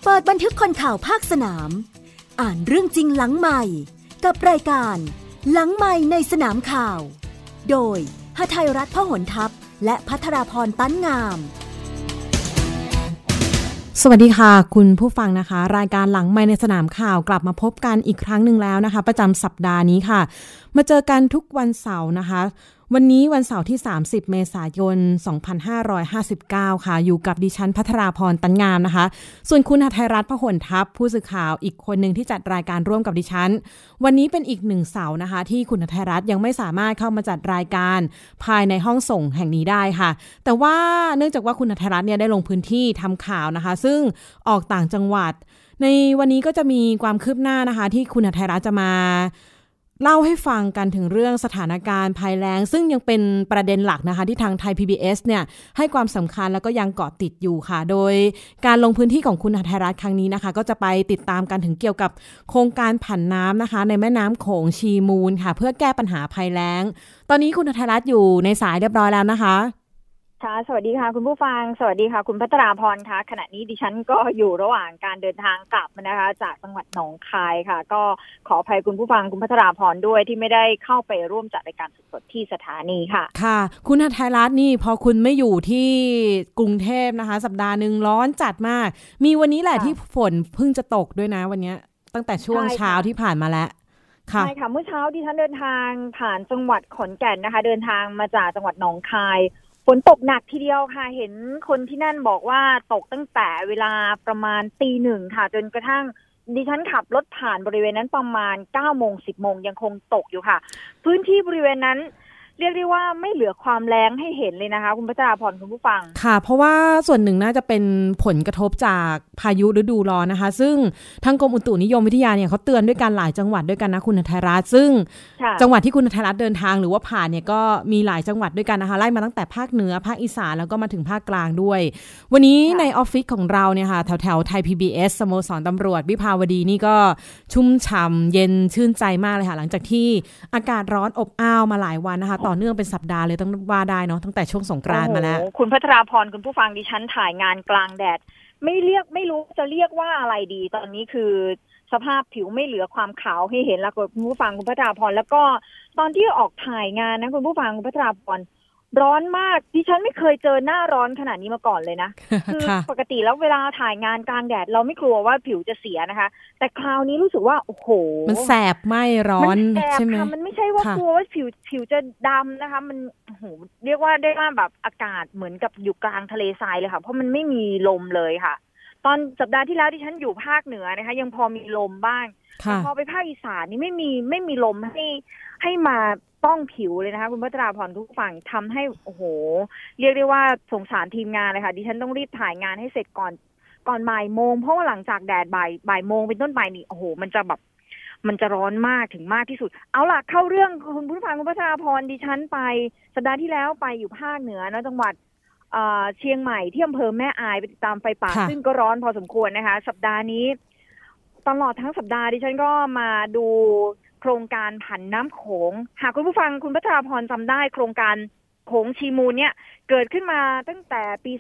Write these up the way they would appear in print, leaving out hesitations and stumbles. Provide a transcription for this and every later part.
ปิดบันทึกคนข่าวภาคสนามอ่านเรื่องจริงหลังใหม่กับรายการหลังใหม่ในสนามข่าวโดยหทัยรัฐ พหลทัพและภัทราพร ตั้นงามสวัสดีค่ะคุณผู้ฟังนะคะรายการหลังไมค์ในสนามข่าวกลับมาพบกันอีกครั้งหนึ่งแล้วนะคะประจำสัปดาห์นี้ค่ะมาเจอกันทุกวันเสาร์นะคะวันนี้วันเสาร์ที่30เมษายน2559ค่ะอยู่กับดิฉันภัทราพร ตั้นงามนะคะส่วนคุณหทัยรัฐ พหลทัพผู้สื่อข่าวอีกคนหนึ่งที่จัดรายการร่วมกับดิฉันวันนี้เป็นอีกหนึ่งเสาร์นะคะที่คุณหทัยรัฐยังไม่สามารถเข้ามาจัดรายการภายในห้องส่งแห่งนี้ได้ค่ะแต่ว่าเนื่องจากว่าคุณหทัยรัฐเนี่ยได้ลงพื้นที่ทำข่าวนะคะซึ่งออกต่างจังหวัดในวันนี้ก็จะมีความคืบหน้านะคะที่คุณหทัยรัฐจะมาเล่าให้ฟังกันถึงเรื่องสถานการณ์ภัยแล้งซึ่งยังเป็นประเด็นหลักนะคะที่ทางไทย PBS เนี่ยให้ความสำคัญแล้วก็ยังเกาะติดอยู่ค่ะโดยการลงพื้นที่ของคุณหทัยรัฐครั้งนี้นะคะก็จะไปติดตามกันถึงเกี่ยวกับโครงการผันน้ำนะคะในแม่น้ำโขงชีมูลค่ะเพื่อแก้ปัญหาภัยแล้งตอนนี้คุณหทัยรัฐอยู่ในสายเรียบร้อยแล้วนะคะค่ะสวัสดีค่ะคุณผู้ฟังสวัสดีค่ะคุณภัทราพรค่ะขณะนี้ดิฉันก็อยู่ระหว่างการเดินทางกลับนะคะจากจังหวัดหนองคายค่ะก็ขออภัยคุณผู้ฟังคุณภัทราพรด้วยที่ไม่ได้เข้าไปร่วมจัดรายการสดๆที่สถานีค่ะค่ะคุณหทัยรัฐนี่พอคุณไม่อยู่ที่กรุงเทพนะคะสัปดาห์นึงร้อนจัดมากมีวันนี้แหละที่ฝนเพิ่งจะตกด้วยนะวันนี้ตั้งแต่ช่วงเช้าที่ผ่านมาแล้วใช่ค่ะเมื่อเช้าดิฉันเดินทางผ่านจังหวัดขอนแก่นนะคะเดินทางมาจากจังหวัดหนองคายฝนตกหนักทีเดียวค่ะเห็นคนที่นั่นบอกว่าตกตั้งแต่เวลาประมาณตี 1ค่ะจนกระทั่งดิฉันขับรถผ่านบริเวณนั้นประมาณ 9 โมง 10 โมงยังคงตกอยู่ค่ะพื้นที่บริเวณนั้นเรียกได้ว่าไม่เหลือความแล้งให้เห็นเลยนะคะคุณภัทราพรคุณผู้ฟังค่ะเพราะว่าส่วนหนึ่งน่าจะเป็นผลกระทบจากพายุฤดูร้อนนะคะซึ่งทางกรมอุตุนิยมวิทยาเนี่ยเขาเตือนด้วยกันหลายจังหวัดด้วยกันนะคุณหทัยรัฐซึ่งจังหวัดที่คุณหทัยรัฐเดินทางหรือว่าผ่านเนี่ยก็มีหลายจังหวัดด้วยกันนะคะไล่มาตั้งแต่ภาคเหนือภาคอีสานแล้วก็มาถึงภาคกลางด้วยวันนี้ในออฟฟิศของเราเนี่ยค่ะแถวไทย PBS สโมสรตำรวจวิภาวดีนี่ก็ชุ่มฉ่ำเย็นชื่นใจมากเลยค่ะหลังจากที่อากาศร้อนอบอ้าวมาหลายวันนะคะต่อเนื่องเป็นสัปดาห์เลยต้องว่าได้เนาะตั้งแต่ช่วงสงกรานต์มาแล้วคุณภัทราพรคุณผู้ฟังดิฉันถ่ายงานกลางแดดไม่รู้จะเรียกว่าอะไรดีตอนนี้คือสภาพผิวไม่เหลือความขาวให้เห็นแล้วคุณผู้ฟังคุณภัทราพรแล้วก็ตอนที่ออกถ่ายงานนะคุณผู้ฟังคุณภัทราพรร้อนมากดิฉันไม่เคยเจอหน้าร้อนขนาดนี้มาก่อนเลยนะคือปกติแล้วเวลาถ่ายงานกลางแดดเราไม่กลัวว่าผิวจะเสียนะคะแต่คราวนี้รู้สึกว่าโอ้โหมันแสบไม่ร้อนใช่ไหมมันไม่ใช่ว่ากลัวว่าผิวจะดำนะคะมันโอ้โหเรียกว่าได้ว่าแบบอากาศเหมือนกับอยู่กลางทะเลทรายเลยค่ะเพราะมันไม่มีลมเลยค่ะตอนสัปดาห์ที่แล้วที่ฉันอยู่ภาคเหนือนะคะยังพอมีลมบ้างแต่พอไปภาคอีสานนี่ไม่มีลมให้มาต้องผิวเลยนะคะคุณภัทราพรทุกฝั่งทำให้โอ้โหเรียกได้ว่าสงสารทีมงานเลยค่ะดิฉันต้องรีบถ่ายงานให้เสร็จก่อนบ่ายโมงเพราะว่าหลังจากแดดบ่ายโมงเป็นต้นไปนี่โอ้โหมันจะร้อนมากถึงมากที่สุดเอาล่ะเข้าเรื่องคุณผู้ฟังคุณภัทราพรดิฉันไปสัปดาห์ที่แล้วไปอยู่ภาคเหนือนะจังหวัดเชียงใหม่ที่อำเภอแม่อายไปติดตามไฟป่าซึ่งก็ร้อนพอสมควรนะคะสัปดาห์นี้ตลอดทั้งสัปดาห์ดิฉันก็มาดูโครงการผันน้ำโขงหากคุณผู้ฟังคุณภัทราพรจำได้โครงการโขงชีมูลเนี่ยเกิดขึ้นมาตั้งแต่ปี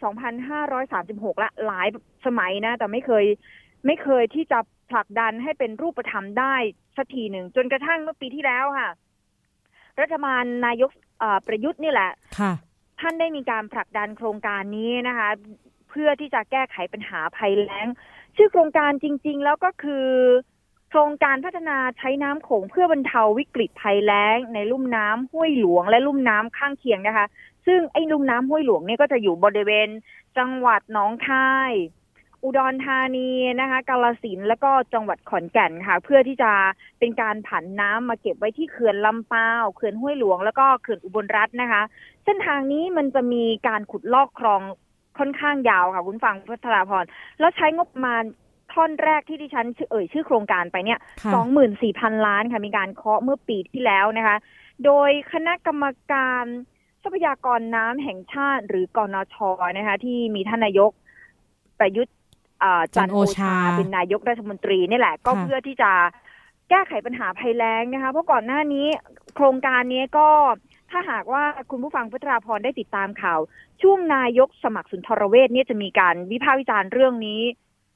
2536 ละหลายสมัยนะแต่ไม่เคยที่จะผลักดันให้เป็นรูปธรรมได้สักทีหนึ่งจนกระทั่งเมื่อปีที่แล้วค่ะรัฐบาลนายกประยุทธ์นี่แหละท่านได้มีการผลักดันโครงการนี้นะคะเพื่อที่จะแก้ไขปัญหาภัยแล้งชื่อโครงการจริงๆแล้วก็คือโครงการพัฒนาใช้น้ำโขงเพื่อบรรเทาวิกฤตภัยแล้งในลุ่มน้ำห้วยหลวงและลุ่มน้ำข้างเคียงนะคะซึ่งไอ้ลุ่มน้ำห้วยหลวงเนี่ยก็จะอยู่บริเวณจังหวัดหนองคายอุดรธานีนะคะกาฬสินธุ์แล้วก็จังหวัดขอนแก่นค่ะเพื่อที่จะเป็นการผันน้ำมาเก็บไว้ที่เขื่อนลำปาวเขื่อนห้วยหลวงแล้วก็เขื่อนอุบลรัตน์นะคะเส้นทางนี้มันจะมีการขุดลอกคลองค่อนข้างยาวค่ะคุณฟังภัทราพรแล้วใช้งบประมาณท่อนแรกที่ดิฉันชื่อโครงการไปเนี่ย 24,000 ล้านค่ะมีการเคาะเมื่อปีที่แล้วนะคะโดยคณะกรรมการทรัพยากรน้ำแห่งชาติหรือกนช.นะคะที่มีท่านนายกประยุทธ์จันทร์โอชาเป็นนายกรัฐมนตรีนี่แหละก็เพื่อที่จะแก้ไขปัญหาภัยแล้งนะคะเพราะก่อนหน้านี้โครงการนี้ก็ถ้าหากว่าคุณผู้ฟังภัทราพรได้ติดตามข่าวช่วงนายกสมัครสุนทรเวชเนี่ยจะมีการวิพากษ์วิจารณ์เรื่องนี้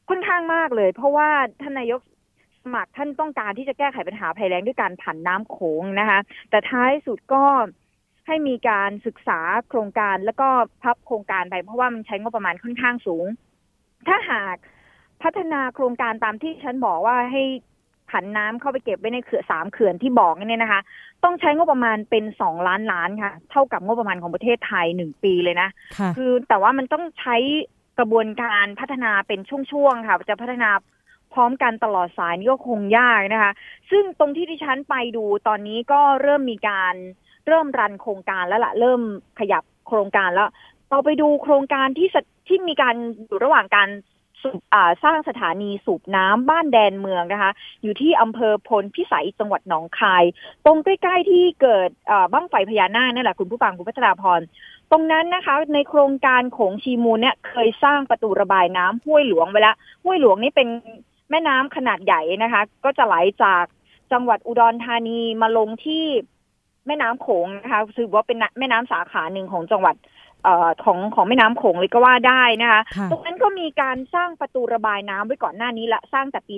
ค่อนข้างมากเลยเพราะว่าท่านนายกสมัครท่านต้องการที่จะแก้ไขปัญหาภัยแล้งด้วยการผันน้ำโขงนะคะแต่ท้ายสุดก็ให้มีการศึกษาโครงการแล้วก็พับโครงการไปเพราะว่ามันใช้งบประมาณค่อนข้างสูงถ้าหากพัฒนาโครงการตามที่ฉันบอกว่าให้ผันน้ำเข้าไปเก็บไว้ในเขื่อน3 เขื่อนที่บอกเนี่ยนะคะต้องใช้งบประมาณเป็น2 ล้านล้านค่ะเท่ากับงบประมาณของประเทศไทย1 ปีเลยนะคือแต่ว่ามันต้องใช้กระบวนการพัฒนาเป็นช่วงๆค่ะจะพัฒนาพร้อมกันตลอดสายนี่ก็คงยากนะคะซึ่งตรงที่ดิฉันไปดูตอนนี้ก็เริ่มมีการเริ่มรันโครงการแล้วล่ะเริ่มขยับโครงการแล้วเราไปดูโครงการที่มีการอยู่ระหว่างการสร้างสถานีสูบน้ำบ้านแดนเมืองนะคะอยู่ที่อำเภอพลพิสัยจังหวัดหนองคายตรงใกล้ๆที่เกิดบั้งไฟพญานาคนั่นแหละคุณผู้ฟังคุณพัชราพรตรงนั้นนะคะในโครงการโขงชีมูลเนี่ยเคยสร้างประตูระบายน้ำห้วยหลวงไว้แล้วห้วยหลวงนี่เป็นแม่น้ำขนาดใหญ่นะคะก็จะไหลจากจังหวัดอุดรธานีมาลงที่แม่น้ำโขงนะคะถือว่าเป็นแม่น้ำสาขาหนึ่งของจังหวัดของแม่น้ำโขงเลยก็ว่าได้นะคะตรงนั้นก็มีการสร้างประตูระบายน้ำไว้ก่อนหน้านี้ละสร้างแต่ปี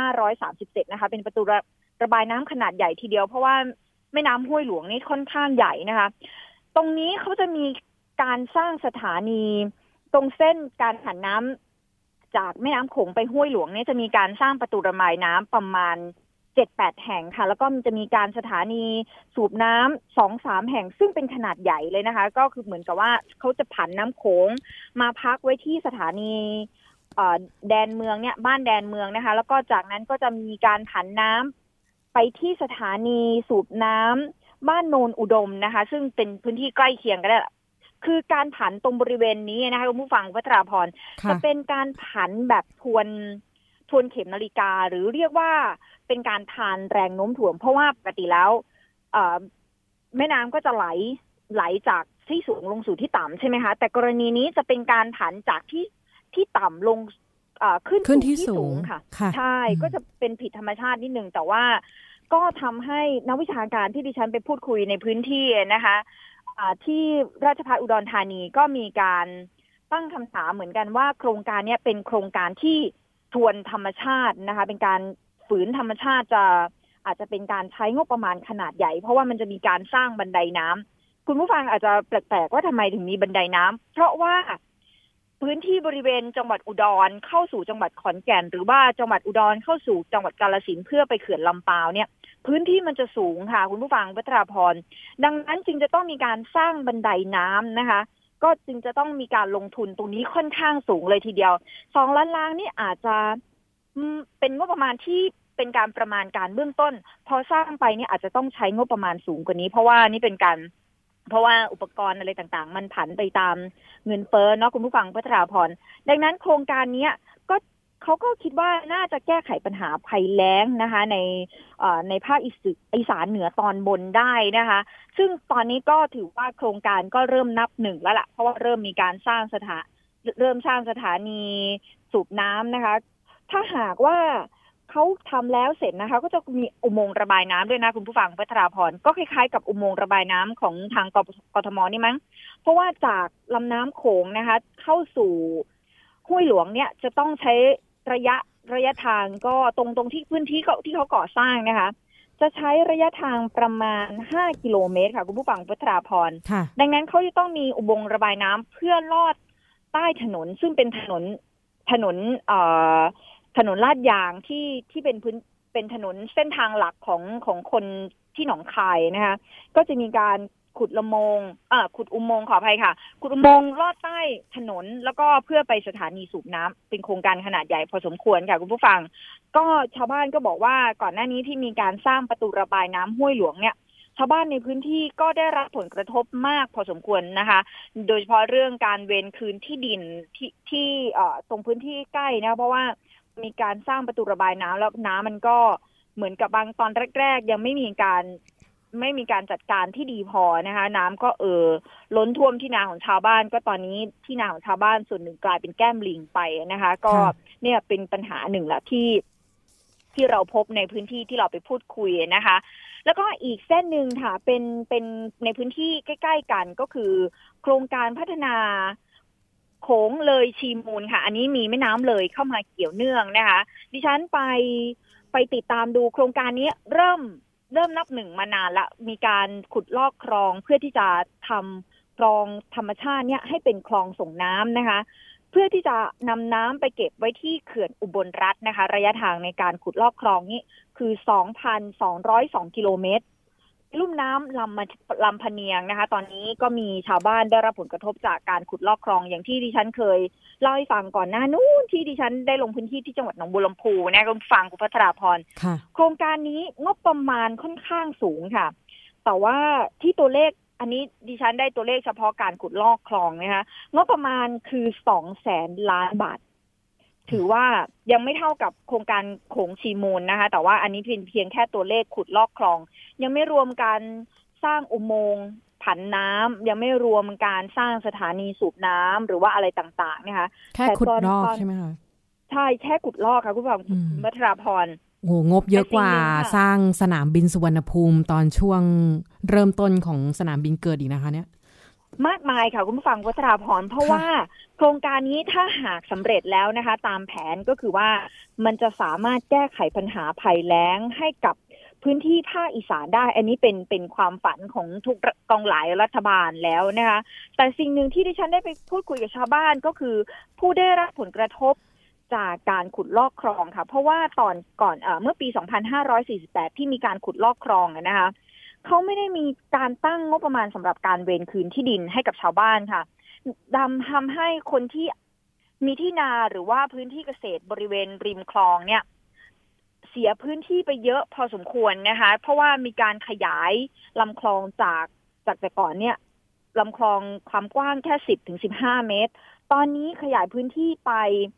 2537 นะคะเป็นประตูระบายน้ำขนาดใหญ่ทีเดียวเพราะว่าแม่น้ำห้วยหลวงนี่ค่อนข้างใหญ่นะคะตรงนี้เขาจะมีการสร้างสถานีตรงเส้นการผันน้ำจากแม่น้ำโขงไปห้วยหลวงเนี่ยจะมีการสร้างประตูระบายน้ำประมาณ 7-8 แห่งค่ะแล้วก็มันจะมีการสถานีสูบน้ำ 2-3 แห่งซึ่งเป็นขนาดใหญ่เลยนะคะก็คือเหมือนกับว่าเขาจะผันน้ำโขงมาพักไว้ที่สถานีแดนเมืองเนี่ยบ้านแดนเมืองนะคะแล้วก็จากนั้นก็จะมีการผันน้ำไปที่สถานีสูบน้ำบ้านโนนอุดมนะคะซึ่งเป็นพื้นที่ใกล้เคียงกันได้คือการผันตรงบริเวณนี้นะคะคุณผู้ฟังวัชราพรจะเป็นการผันแบบทวนเข็มนาฬิกาหรือเรียกว่าเป็นการทานแรงโน้มถ่วงเพราะว่าปกติแล้วแม่น้ำก็จะไหลจากที่สูงลงสู่ที่ต่ำใช่ไหมคะแต่กรณีนี้จะเป็นการผันจากที่ต่ำลงขึ้นที่สูงค่ะใช่ก็จะเป็นผิดธรรมชาตินิดนึงแต่ว่าก็ทำให้นักวิชาการที่ดิฉันไปพูดคุยในพื้นที่นะคะที่ราชภัฏอุดรธานีก็มีการตั้งคำถามเหมือนกันว่าโครงการนี้เป็นโครงการที่ทวนธรรมชาตินะคะเป็นการฝืนธรรมชาติอาจจะเป็นการใช้งบประมาณขนาดใหญ่เพราะว่ามันจะมีการสร้างบันไดน้ำคุณผู้ฟังอาจจะแปลกๆว่าทำไมถึงมีบันไดน้ำเพราะว่าพื้นที่บริเวณจังหวัดอุดรเข้าสู่จังหวัดขอนแก่นหรือว่าจังหวัดอุดรเข้าสู่จังหวัดกาฬสินธุ์เพื่อไปเขื่อนลำปาวเนี่ยพื้นที่มันจะสูงค่ะคุณผู้ฟังวัชราพรดังนั้นจึงจะต้องมีการสร้างบันไดน้ำนะคะก็จึงจะต้องมีการลงทุนตรงนี้ค่อนข้างสูงเลยทีเดียว2 ล้านล้านนี่อาจจะเป็นงบประมาณที่เป็นการประมาณการเบื้องต้นพอสร้างไปเนี่ยอาจจะต้องใช้งบประมาณสูงกว่านี้เพราะว่านี่เป็นการเพราะว่าอุปกรณ์อะไรต่างๆมันผันไปตามเงินเฟ้อเนาะคุณผู้ฟังพัชราพรดังนั้นโครงการนี้ก็เขาก็คิดว่าน่าจะแก้ไขปัญหาภัยแล้งนะคะในภาคอีสานเหนือตอนบนได้นะคะซึ่งตอนนี้ก็ถือว่าโครงการก็เริ่มนับหนึ่งแล้วล่ะเพราะว่าเริ่มมีการสร้างสถานีสูบน้ำนะคะถ้าหากว่าเขาทำแล้วเสร็จนะคะก็จะมีอุโมงค์ระบายน้ำด้วยนะคุณผู้ฟังพัชราพรก็คล้ายๆกับอุโมงค์ระบายน้ำของทางกทมนี่มั้งเพราะว่าจากลำน้ำโขงนะคะเข้าสู่ห้วยหลวงเนี่ยจะต้องใช้ระยะทางก็ตรงที่พื้นที่ที่เขาก่อสร้างนะคะจะใช้ระยะทางประมาณ5 กิโลเมตรค่ะคุณผู้ฟังพัชราพรดังนั้นเขาจะต้องมีอุโมงค์ระบายน้ำเพื่อลอดใต้ถนนซึ่งเป็นถนนลาดยางที่เป็นถนนเส้นทางหลักของคนที่หนองคายนะคะก็จะมีการขุดอุโมงค์ขออภัยค่ะขุดอุโมงค์ลอดใต้ถนนแล้วก็เพื่อไปสถานีสูบน้ำเป็นโครงการขนาดใหญ่พอสมควรค่ะคุณผู้ฟังก็ชาวบ้านก็บอกว่าก่อนหน้านี้ที่มีการสร้างประตูระบายน้ำห้วยหลวงเนี่ยชาวบ้านในพื้นที่ก็ได้รับผลกระทบมากพอสมควรนะคะโดยเฉพาะเรื่องการเวรคืนที่ดินที่ตรงพื้นที่ใกล้นะเพราะว่ามีการสร้างประตูระบายน้ำแล้วน้ำมันก็เหมือนกับบางตอนแรกๆยังไม่มีการจัดการที่ดีพอนะคะน้ำก็ล้นท่วมที่นาของชาวบ้านก็ตอนนี้ที่นาของชาวบ้านส่วนหนึ่งกลายเป็นแก้มลิงไปนะคะก็เนี่ยเป็นปัญหาหนึ่งละที่เราพบในพื้นที่ที่เราไปพูดคุยนะคะแล้วก็อีกเส้นหนึ่งค่ะเป็นในพื้นที่ใกล้ๆกันก็คือโครงการพัฒนาโขงเลยชีมูลค่ะอันนี้มีแม่น้ำเลยเข้ามาเกี่ยวเนื่องนะคะดิฉันไปติดตามดูโครงการนี้เริ่มนับหนึ่งมานานละมีการขุดลอกคลองเพื่อที่จะทำคลองธรรมชาติเนี่ยให้เป็นคลองส่งน้ำนะคะเพื่อที่จะนำน้ำไปเก็บไว้ที่เขื่อนอุบลรัตน์นะคะระยะทางในการขุดลอกคลองนี้คือ 2,202 กิโลเมตรลุ่มน้ำลำพะเนียงนะคะตอนนี้ก็มีชาวบ้านได้รับผลกระทบจากการขุดลอกคลองอย่างที่ดิฉันเคยเล่าให้ฟังก่อนหน้านู้นที่ดิฉันได้ลงพื้นที่ที่จังหวัดหนองบัวลำพูนะคุณฟังคุณพัทราพรโครงการนี้งบประมาณค่อนข้างสูงค่ะแต่ว่าที่ตัวเลขอันนี้ดิฉันได้ตัวเลขเฉพาะการขุดลอกคลองนะคะงบประมาณคือ 200,000 ล้านบาทถือว่ายังไม่เท่ากับโครงการโขงชีมูลนะคะแต่ว่าอันนี้เป็นเพียงแค่ตัวเลขขุดลอกคลองยังไม่รวมการสร้างอุโมงค์ผันน้ำยังไม่รวมการสร้างสถานีสูบน้ำหรือว่าอะไรต่างๆนะคะแค่ขุดลอกใช่ไหมคะใช่แค่ขุดลอกค่ะคุณผู้ฟังมัทราพรโหงบเยอะกว่าสร้างสนามบินสุวรรณภูมิตอนช่วงเริ่มต้นของสนามบินเกิดอีกนะคะเนี่ยมากมายค่ะคุณผู้ฟังวัชราพรเพราะว่าโครงการนี้ถ้าหากสำเร็จแล้วนะคะตามแผนก็คือว่ามันจะสามารถแก้ไขปัญหาภัยแล้งให้กับพื้นที่ภาคอีสานได้อันนี้เป็นความฝันของทุกกองหลายรัฐบาลแล้วนะคะแต่สิ่งหนึ่งที่ดิฉันได้ไปพูดคุยกับชาวบ้านก็คือผู้ได้รับผลกระทบจากการขุดลอกคลองค่ะเพราะว่าก่อนเมื่อปี 2548 ที่มีการขุดลอกคลองนะคะเขาไม่ได้มีการตั้งงบประมาณสำหรับการเวรคืนที่ดินให้กับชาวบ้านค่ะทำให้คนที่มีที่นาหรือว่าพื้นที่เกษตรบริเวณริมคลองเนี่ยเสียพื้นที่ไปเยอะพอสมควรนะคะเพราะว่ามีการขยายลำคลองจากแต่ก่อนเนี่ยลำคลองความกว้างแค่10 ถึง 15 เมตรตอนนี้ขยายพื้นที่ไป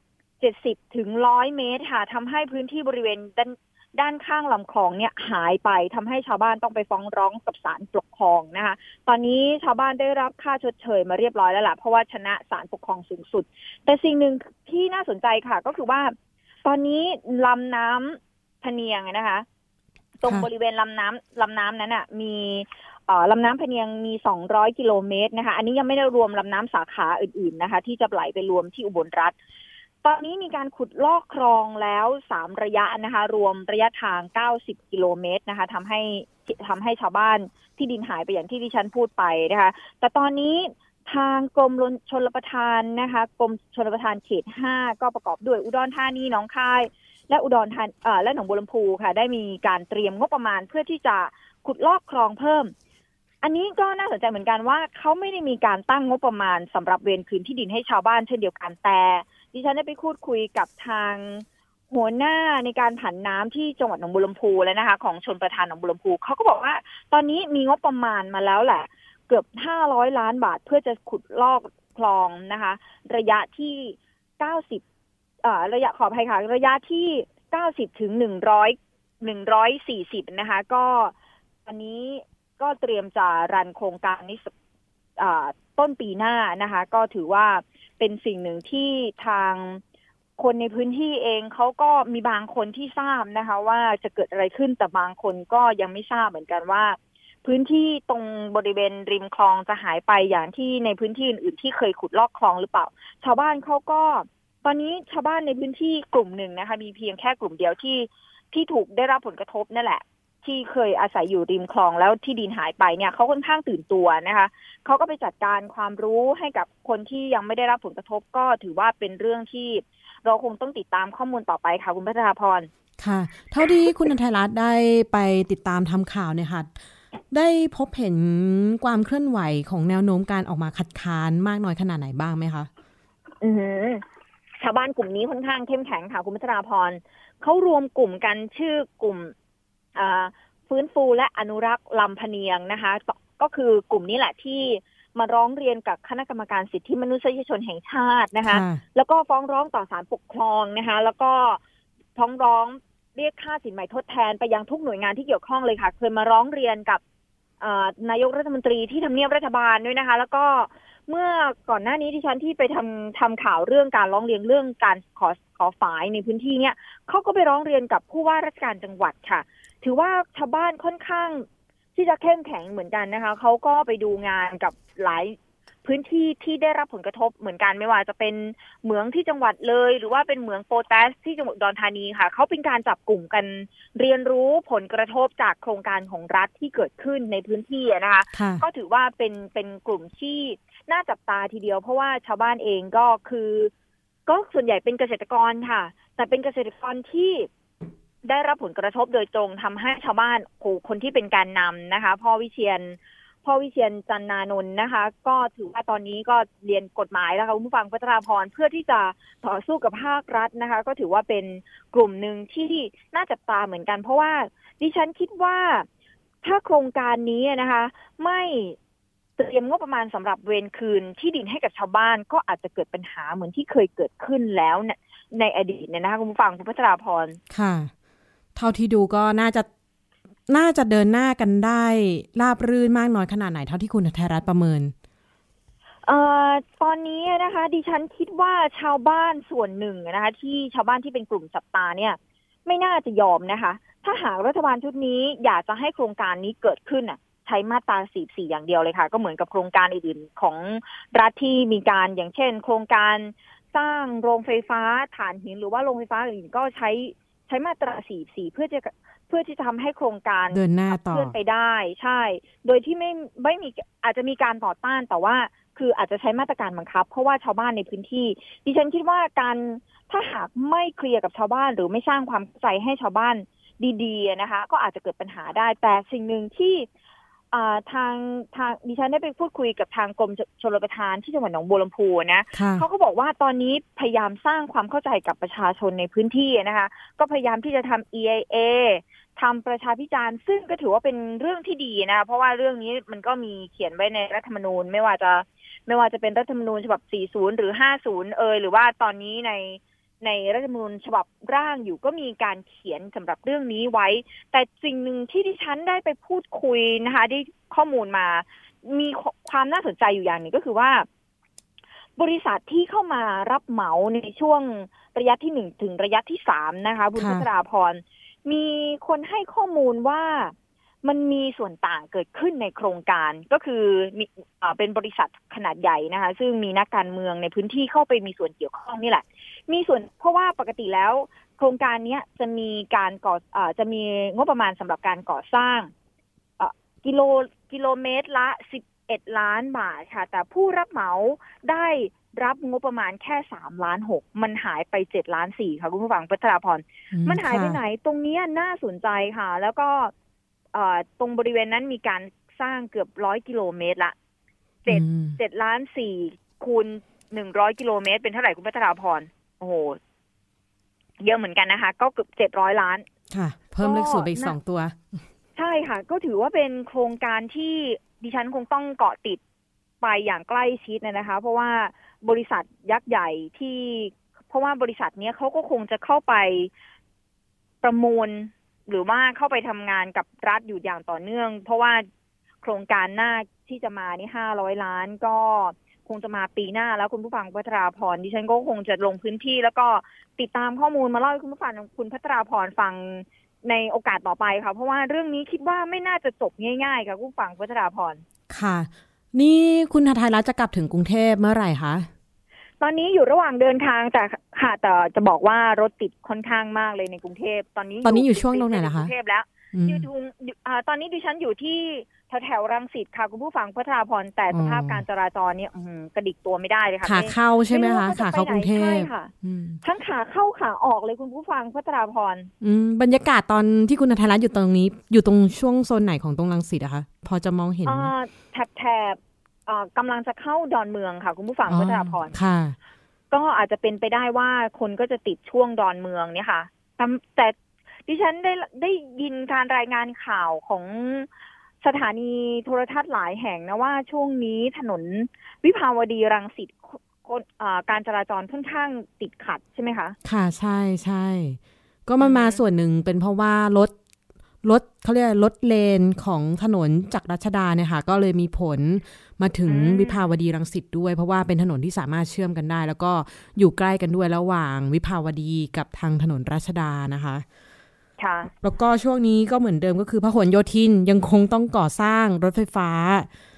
70 ถึง 100 เมตรค่ะทำให้พื้นที่บริเวณด้านข้างลำคลองเนี่ยหายไปทำให้ชาวบ้านต้องไปฟ้องร้องกับศาลปกครองนะคะตอนนี้ชาวบ้านได้รับค่าชดเชยมาเรียบร้อยแล้วล่ะเพราะว่าชนะศาลปกครองสูงสุดแต่สิ่งหนึ่งที่น่าสนใจค่ะก็คือว่าตอนนี้ลำน้ำพะเนียงนะคะตรงบริเวณลำน้ำนั้นน่ะมีลำน้ำพะเนียงมี200 กิโลเมตรนะคะอันนี้ยังไม่ได้รวมลำน้ำสาขาอื่นๆนะคะที่จะไหลไปรวมที่อุบลรัตน์ตอนนี้มีการขุดลอกคลองแล้ว3ระยะนะคะรวมระยะทาง90 กิโลเมตรนะคะทำให้ชาวบ้านที่ดินหายไปอย่างที่ดิฉันพูดไปนะคะแต่ตอนนี้ทางกรมชลประทานนะคะกรมชลประทานเขต5ก็ประกอบด้วยอุดรธานีหนองคายและและหนองบัวลำพูค่ะได้มีการเตรียมงบประมาณเพื่อที่จะขุดลอกคลองเพิ่มอันนี้ก็น่าสนใจเหมือนกันว่าเขาไม่ได้มีการตั้งงบประมาณสำหรับเวรคืนที่ดินให้ชาวบ้านเช่นเดียวกันแต่ดิฉันได้ไปพูดคุยกับทางหัวหน้าในการผันน้ำที่จังหวัดหนองบัวลำพูแล้วนะคะของชลประทานหนองบัวลำพูเขาก็บอกว่าตอนนี้มีงบประมาณมาแล้วแหละเกือบ500 ล้านบาทเพื่อจะขุดลอกคลองนะคะระยะที่90ระยะขออภัยค่ะระยะที่90 ถึง 140นะคะก็ตอนนี้ก็เตรียมจะรันโครงการนี้ต้นปีหน้านะคะก็ถือว่าเป็นสิ่งหนึ่งที่ทางคนในพื้นที่เองเขาก็มีบางคนที่ทราบนะคะว่าจะเกิดอะไรขึ้นแต่บางคนก็ยังไม่ทราบเหมือนกันว่าพื้นที่ตรงบริเวณริมคลองจะหายไปอย่างที่ในพื้นที่อื่นๆที่เคยขุดลอกคลองหรือเปล่าชาวบ้านเขาก็ตอนนี้ชาวบ้านในพื้นที่กลุ่มหนึ่งนะคะมีเพียงแค่กลุ่มเดียวที่ถูกได้รับผลกระทบนั่นแหละที่เคยอาศัยอยู่ริมคลองแล้วที่ดินหายไปเนี่ยเขาค่อนข้างตื่นตัวนะคะเขาก็ไปจัดการความรู้ให้กับคนที่ยังไม่ได้รับผลกระทบก็ถือว่าเป็นเรื่องที่เราคงต้องติดตามข้อมูลต่อไปค่ะคุณพัชราพรค่ะเท่าที่คุณณัฐรัตน์ได้ไปติดตามทำข่าวเนี่ยค่ะได้พบเห็นความเคลื่อนไหวของแนวโน้มการออกมาคัดค้านมากน้อยขนาดไหนบ้างไหมคะชาวบ้านกลุ่มนี้ค่อนข้างเข้มแข็งค่ะคุณพัชราพรเขารวมกลุ่มกันชื่อกลุ่มฟื้นฟูและอนุรักษ์ลำพะเนียงนะคะก็คือกลุ่มนี้แหละที่มาร้องเรียนกับคณะกรรมการสิทธิมนุษยชนแห่งชาตินะคะแล้วก็ฟ้องร้องต่อศาลปกครองนะคะแล้วก็ฟ้องร้องเรียกค่าสินไหมทดแทนไปยังทุกหน่วยงานที่เกี่ยวข้องเลยค่ะเคยมาร้องเรียนกับนายกรัฐมนตรีที่ทำเนียบรัฐบาลด้วยนะคะแล้วก็เมื่อก่อนหน้านี้ที่ฉันที่ไปทำข่าวเรื่องการร้องเรียนเรื่องการขอฝายในพื้นที่เนี่ยเขาก็ไปร้องเรียนกับผู้ว่าราชการจังหวัดค่ะถือว่าชาวบ้านค่อนข้างที่จะเข้มแข็งเหมือนกันนะคะเขาก็ไปดูงานกับพื้นที่ที่ได้รับผลกระทบเหมือนกันไม่ว่าจะเป็นเหมืองที่จังหวัดเลยหรือว่าเป็นเหมืองโปแทสที่จังหวัดอุดรธานีค่ะเขาเป็นการจับกลุ่มกันเรียนรู้ผลกระทบจากโครงการของรัฐที่เกิดขึ้นในพื้นที่นะคะก็ถือว่าเป็นกลุ่มที่น่าจับตาทีเดียวเพราะว่าชาวบ้านเองก็ส่วนใหญ่เป็นเกษตรกรค่ะแต่เป็นเกษตรกรที่ได้รับผลกระทบโดยตรงทำให้ชาวบ้านคนที่เป็นการนำนะคะพ่อวิเชียรจันนานนท์นะคะก็ถือว่าตอนนี้ก็เรียนกฎหมายแล้วค่ะคุณผู้ฟังพัทราพรเพื่อที่จะต่อสู้กับภาครัฐนะคะก็ถือว่าเป็นกลุ่มหนึ่งที่น่าจับตาเหมือนกันเพราะว่าดิฉันคิดว่าถ้าโครงการนี้นะคะไม่เตรียมงบประมาณสำหรับเวรคืนที่ดินให้กับชาวบ้านก็อาจจะเกิดปัญหาเหมือนที่เคยเกิดขึ้นแล้วในอดีตเนี่ยนะคะคุณผู้ฟังคุณพัทราพรค่ะเท่าที่ดูก็น่าจะเดินหน้ากันได้ราบรื่นมากน้อยขนาดไหนเท่าที่คุณไทยรัฐประเมินตอนนี้นะคะดิฉันคิดว่าชาวบ้านส่วนหนึ่งนะคะที่ชาวบ้านที่เป็นกลุ่มจับตาเนี่ยไม่น่าจะยอมนะคะถ้าหากรัฐบาลชุดนี้อยากจะให้โครงการนี้เกิดขึ้นใช้มาตรา44อย่างเดียวเลยค่ะก็เหมือนกับโครงการอื่นๆของรัฐที่มีการอย่างเช่นโครงการสร้างโรงไฟฟ้าถ่านหินหรือว่าโรงไฟฟ้าอื่นก็ใช้มาตรา44เพื่อที่จะทำให้โครงการเดินหน้าต่อเคลื่อนไปได้ใช่โดยที่ไม่มีอาจจะมีการต่อต้านแต่ว่าคืออาจจะใช้มาตรการบังคับเพราะว่าชาวบ้านในพื้นที่ดิฉันคิดว่าถ้าหากไม่เคลียร์กับชาวบ้านหรือไม่สร้างความเข้าใจให้ชาวบ้านดีๆนะคะก็อาจจะเกิดปัญหาได้แต่สิ่งหนึ่งที่ทางดิฉันได้ไปพูดคุยกับทางกรมชลประทานที่จังหวัดหนองบัวลำพูนะเขาก็บอกว่าตอนนี้พยายามสร้างความเข้าใจกับประชาชนในพื้นที่นะคะก็พยายามที่จะทำ EIA ทำประชาพิจารณ์ซึ่งก็ถือว่าเป็นเรื่องที่ดีนะเพราะว่าเรื่องนี้มันก็มีเขียนไว้ในรัฐธรรมนูญไม่ว่าจะเป็นรัฐธรรมนูญฉบับ40หรือ50หรือว่าตอนนี้ในรัฐธรรมนูญฉบับร่างอยู่ก็มีการเขียนสำหรับเรื่องนี้ไว้แต่สิ่งหนึ่งที่ดิฉันได้ไปพูดคุยนะคะได้ข้อมูลมามีความน่าสนใจอยู่อย่างหนึ่งก็คือว่าบริษัทที่เข้ามารับเหมาในช่วงระยะที่1ถึงระยะที่3นะคะบุญพัชราพรมีคนให้ข้อมูลว่ามันมีส่วนต่างเกิดขึ้นในโครงการก็คือเป็นบริษัทขนาดใหญ่นะคะซึ่งมีนักการเมืองในพื้นที่เข้าไปมีส่วนเกี่ยวข้องนี่แหละมีส่วนเพราะว่าปกติแล้วโครงการนี้จะมีการจะมีงบประมาณสำหรับการก่อสร้างกิโลเมตรละ11 ล้านบาทค่ะแต่ผู้รับเหมาได้รับงบประมาณแค่3.6 ล้านมันหายไป7.4 ล้านค่ะคุณผู้ฟังพัชราพรมันหายไปไหนตรงนี้น่าสนใจค่ะแล้วก็ตรงบริเวณนั้นมีการสร้างเกือบ100 กิโลเมตรละ7.4 ล้านคูณ100 กิโลเมตรเป็นเท่าไหร่คุณพัชราพรโอ้โหเยอะเหมือนกันนะคะก็เกือบ700 ล้านค่ะเพิ่มเลข0ไปอีก2ตัวใช่ค่ะก็ถือว่าเป็นโครงการที่ดิฉันคงต้องเกาะติดไปอย่างใกล้ชิดนะคะเพราะว่าบริษัทยักษ์ใหญ่เพราะว่าบริษัทนี้เขาก็คงจะเข้าไปประมูลหรือว่าเข้าไปทำงานกับรัฐอยู่อย่างต่อเนื่องเพราะว่าโครงการหน้าที่จะมานี่500 ล้านก็คงจะมาปีหน้าแล้วคุณผู้ฟังพัทราพรดิฉันก็คงจะลงพื้นที่แล้วก็ติดตามข้อมูลมาเล่าให้คุณผู้ฟังคุณพัทราพรฟังในโอกาสต่อไปค่ะเพราะว่าเรื่องนี้คิดว่าไม่น่าจะจบง่ายๆค่ะคุณผู้ฟังพัทราพรค่ะนี่คุณไทยรัฐจะกลับถึงกรุงเทพเมื่อไหร่คะตอนนี้อยู่ระหว่างเดินทางแต่จะบอกว่ารถติดค่อนข้างมากเลยในกรุงเทพตอนนี้อยู่ช่วงตรงไหนนะคะกรุงเทพแล้วตอนนี้ดิฉันอยู่ที่แถวรังสิตค่ะคุณผู้ฟังพัทราพรแต่สภาพการจราจรเนี่ยกระดิกตัวไม่ได้เลยค่ะขาเข้าใช่ไหมคะขาเข้ากรุงเทพทั้งขาเข้าขาออกเลยคุณผู้ฟังพัทราพรบรรยากาศตอนที่คุณไทยรัฐอยู่ตรงนี้อยู่ตรงช่วงโซนไหนของตรงรังสิตอะคะพอจะมองเห็นแถบกำลังจะเข้าดอนเมืองค่ะคุณผู้ฟังพัทราพรค่ะก็อาจจะเป็นไปได้ว่าคนก็จะติดช่วงดอนเมืองเนี่ยค่ะแต่ดิฉันได้ยินการรายงานข่าวของสถานีโทรทัศน์หลายแห่งนะว่าช่วงนี้ถนนวิภาวดีรังสิตการจราจรค่อนข้างติดขัดใช่ไหมคะค่ะใช่ใช่ก็มาส่วนหนึ่งเป็นเพราะว่ารถเขาเรียกรถเลนของถนนจากรัชดาเนี่ยค่ะก็เลยมีผลมาถึงวิภาวดีรังสิตด้วยเพราะว่าเป็นถนนที่สามารถเชื่อมกันได้แล้วก็อยู่ใกล้กันด้วยระหว่างวิภาวดีกับทางถนนรัชดานะคะค่ะแล้วก็ช่วงนี้ก็เหมือนเดิมก็คือพหลโยธินยังคงต้องก่อสร้างรถไฟฟ้า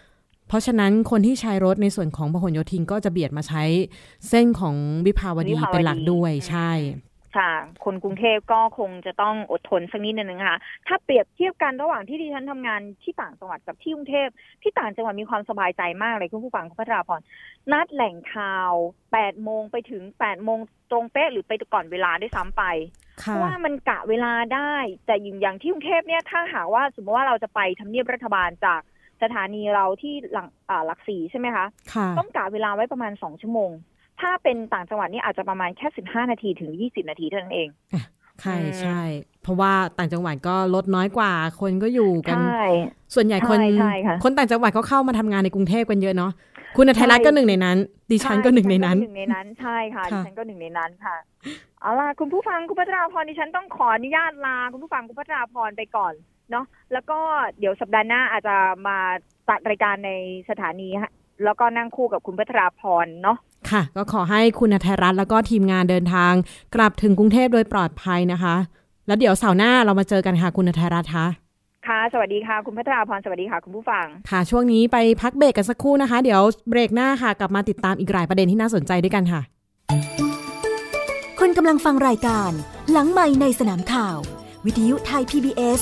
เพราะฉะนั้นคนที่ใช้รถในส่วนของพหลโยธินก็จะเบียดมาใช้เส้นของวิภาวดีเป็นหลักด้วยใช่ค่ะคนกรุงเทพก็คงจะต้องอดทนสักนิดนึงค่ะถ้าเปรียบเทียบกันระหว่างที่ดิฉันทำงานที่ต่างจังหวัดกับที่กรุงเทพที่ต่างจังหวัดมีความสบายใจมากเลยคุณผู้ฟังคุณพัชราพรนัดแหล่งข่าว 8 โมงไปถึง 8 โมงตรงเป๊ะหรือไปก่อนเวลาได้ซ้ำไปเพราะว่ามันกะเวลาได้แต่อย่างที่กรุงเทพเนี่ยถ้าหากว่าสมมติว่าเราจะไปทำเนียบรัฐบาลจากสถานีเราที่หลักสี่ใช่ไหมคะต้องกะเวลาไว้ประมาณ2 ชั่วโมงถ้าเป็นต่างจังหวัดนี่อาจจะประมาณแค่15 นาทีถึง20 นาทีเท่านั้นเองใช่ใช่เพราะว่าต่างจังหวัดก็ลดน้อยกว่าคนก็อยู่กันส่วนใหญ่คนต่างจังหวัดก็เข้ามาทำงานในกรุงเทพกันเยอะเนาะคุณณัฐรัตน์ก็หนึ่งในนั้นดิฉันก็หนึ่งในนั้นใช่ค่ะดิฉันก็หนึ่งในนั้นค่ะเอาล่ะคุณผู้ฟังคุณพัชราพรดิฉันต้องขออนุญาตลาคุณผู้ฟังคุณพัชราพรไปก่อนเนาะแล้วก็เดี๋ยวสัปดาห์หน้าอาจจะมาตัดรายการในสถานีแล้วก็นั่งคู่กับคุณพัชราพรเนาะค่ะก็ขอให้คุณณัฐรัตน์แล้วก็ทีมงานเดินทางกลับถึงกรุงเทพโดยปลอดภัยนะคะแล้วเดี๋ยวเสาร์หน้าเรามาเจอกันค่ะคุณณัฐรัตน์ค่ะค่ะสวัสดีค่ะคุณพัชราพรสวัสดีค่ะคุณผู้ฟังค่ะช่วงนี้ไปพักเบรกกันสักครู่นะคะเดี๋ยวเบรกหน้าค่ะกลับมาติดตามอีกหลายประเด็นที่น่าสนใจด้วยกันค่ะคุณกำลังฟังรายการหลังไมค์ในสนามข่าววิทยุไทย PBS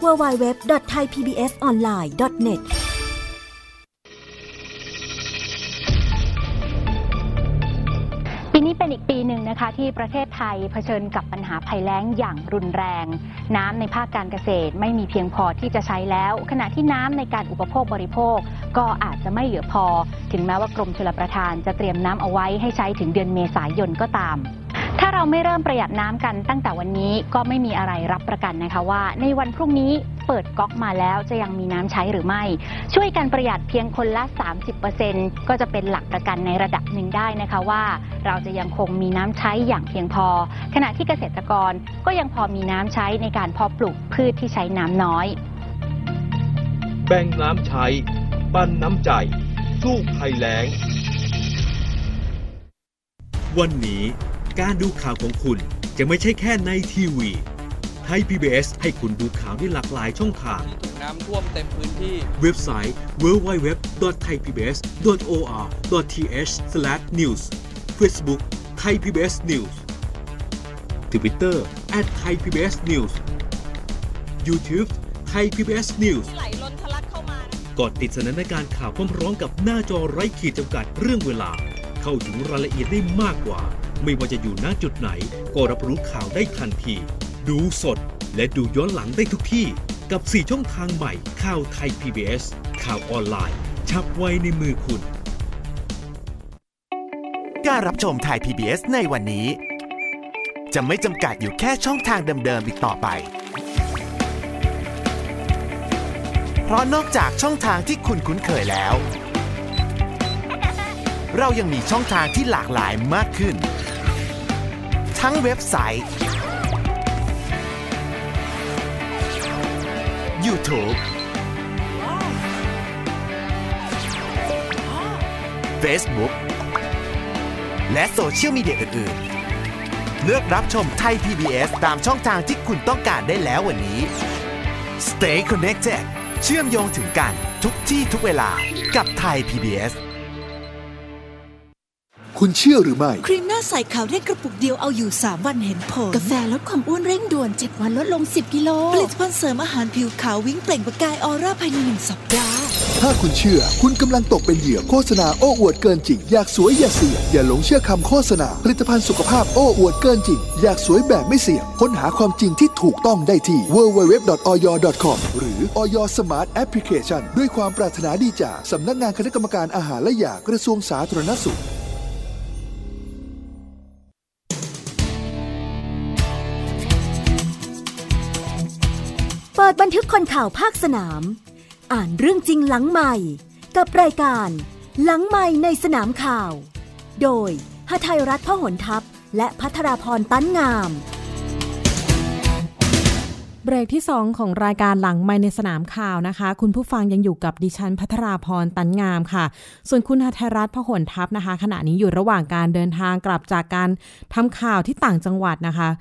www.thaipbsonline.net ปีนี้เป็นอีกปีหนึ่งนะคะที่ประเทศไทยเผชิญกับปัญหาภัยแล้งอย่างรุนแรงน้ำในภาคการเกษตรไม่มีเพียงพอที่จะใช้แล้วขณะที่น้ำในการอุปโภคบริโภคก็อาจจะไม่เหลือพอถึงแม้ว่ากรมชลประทานจะเตรียมน้ำเอาไว้ให้ใช้ถึงเดือนเมษายนก็ตามถ้าเราไม่เริ่มประหยัดน้ำกันตั้งแต่วันนี้ก็ไม่มีอะไรรับประกันนะคะว่าในวันพรุ่งนี้เปิดก๊อกมาแล้วจะยังมีน้ำใช้หรือไม่ช่วยกันประหยัดเพียงคนละ 30% ก็จะเป็นหลักประกันในระดับหนึ่งได้นะคะว่าเราจะยังคงมีน้ำใช้อย่างเพียงพอขณะที่เกษตรกรก็ยังพอมีน้ำใช้ในการเพาะปลูกพืชที่ใช้น้ำน้อยแบ่งน้ำใช้ปั้นน้ำใจสู้ภัยแล้งวันนี้การดูข่าวของคุณจะไม่ใช่แค่ในทีวีไทย PBS ให้คุณดูข่าวได้หลากหลายช่องทางถูกน้ำท่วมเต็มพื้นที่เว็บไซต์ www.thaipbs.or.th/news Facebook Thai PBS News Twitter @thaipbsnews YouTube Thai PBS News ไหลล้นทะลักเข้ามากดติดสนันในการข่าวพร้อมๆกับหน้าจอไร้ขีดจำกัดเรื่องเวลาเข้าถึงรายละเอียดได้มากกว่าไม่ว่าจะอยู่ณจุดไหนก็รับรู้ข่าวได้ทันทีดูสดและดูย้อนหลังได้ทุกที่กับ4ช่องทางใหม่ข่าวไทย PBS ข่าวออนไลน์ฉับไวในมือคุณการรับชมไทย PBS ในวันนี้จะไม่จำกัดอยู่แค่ช่องทางเดิมๆอีกต่อไปเพราะนอกจากช่องทางที่คุณคุ้นเคยแล้วเรายังมีช่องทางที่หลากหลายมากขึ้นทั้งเว็บไซต์ YouTube Facebook และโซเชียลมีเดียอื่นๆเลือกรับชมไทย PBS ตามช่องทางที่คุณต้องการได้แล้ววันนี้ Stay connected เชื่อมโยงถึงกันทุกที่ทุกเวลากับไทย PBS คุณเชื่อหรือไม่ครีมหน้าใสขาวเร่งกระปุกเดียวเอาอยู่3วันเห็นผลกาแฟลดความอ้วนเร่งด่วน7วันลดลง10 กิโลผลิตภัณฑ์เสริมอาหารผิวขาววิ่งเปล่งประกายออร่าภายใน1 สัปดาห์ถ้าคุณเชื่อคุณกำลังตกเป็นเหยื่อโฆษณาโอ้อวดเกินจริงอยากสวยอย่าเสี่ยงอย่าหลงเชื่อคำโฆษณาผลิตภัณฑ์สุขภาพโอ้อวดเกินจริงอยากสวยแบบไม่เสี่ยงค้นหาความจริงที่ถูกต้องได้ที่ www.oyor.com หรือ Oyor Smart Application ด้วยความปรารถนาดีจากสำนักงานคณะกรรมการอาหารและยากระทรวงสาธารณสุขเปิดบันทึกคนข่าวภาคสนามอ่านเรื่องจริงหลังไมค์กับรายการหลังไมค์ในสนามข่าวโดยหทัยรัตน์พหลทัพและภัทราพรตั้นงามเบรกที่2ของรายการหลังไมค์ในสนามข่าวนะคะคุณผู้ฟังยังอยู่กับดิฉันภัทราพรตั้นงามค่ะส่วนคุณหทัยรัตน์พหลทัพนะคะขณะนี้อยู่ระหว่างการเดินทางกลับจากการทำข่าวที่ต่างจังหวัดนะคะ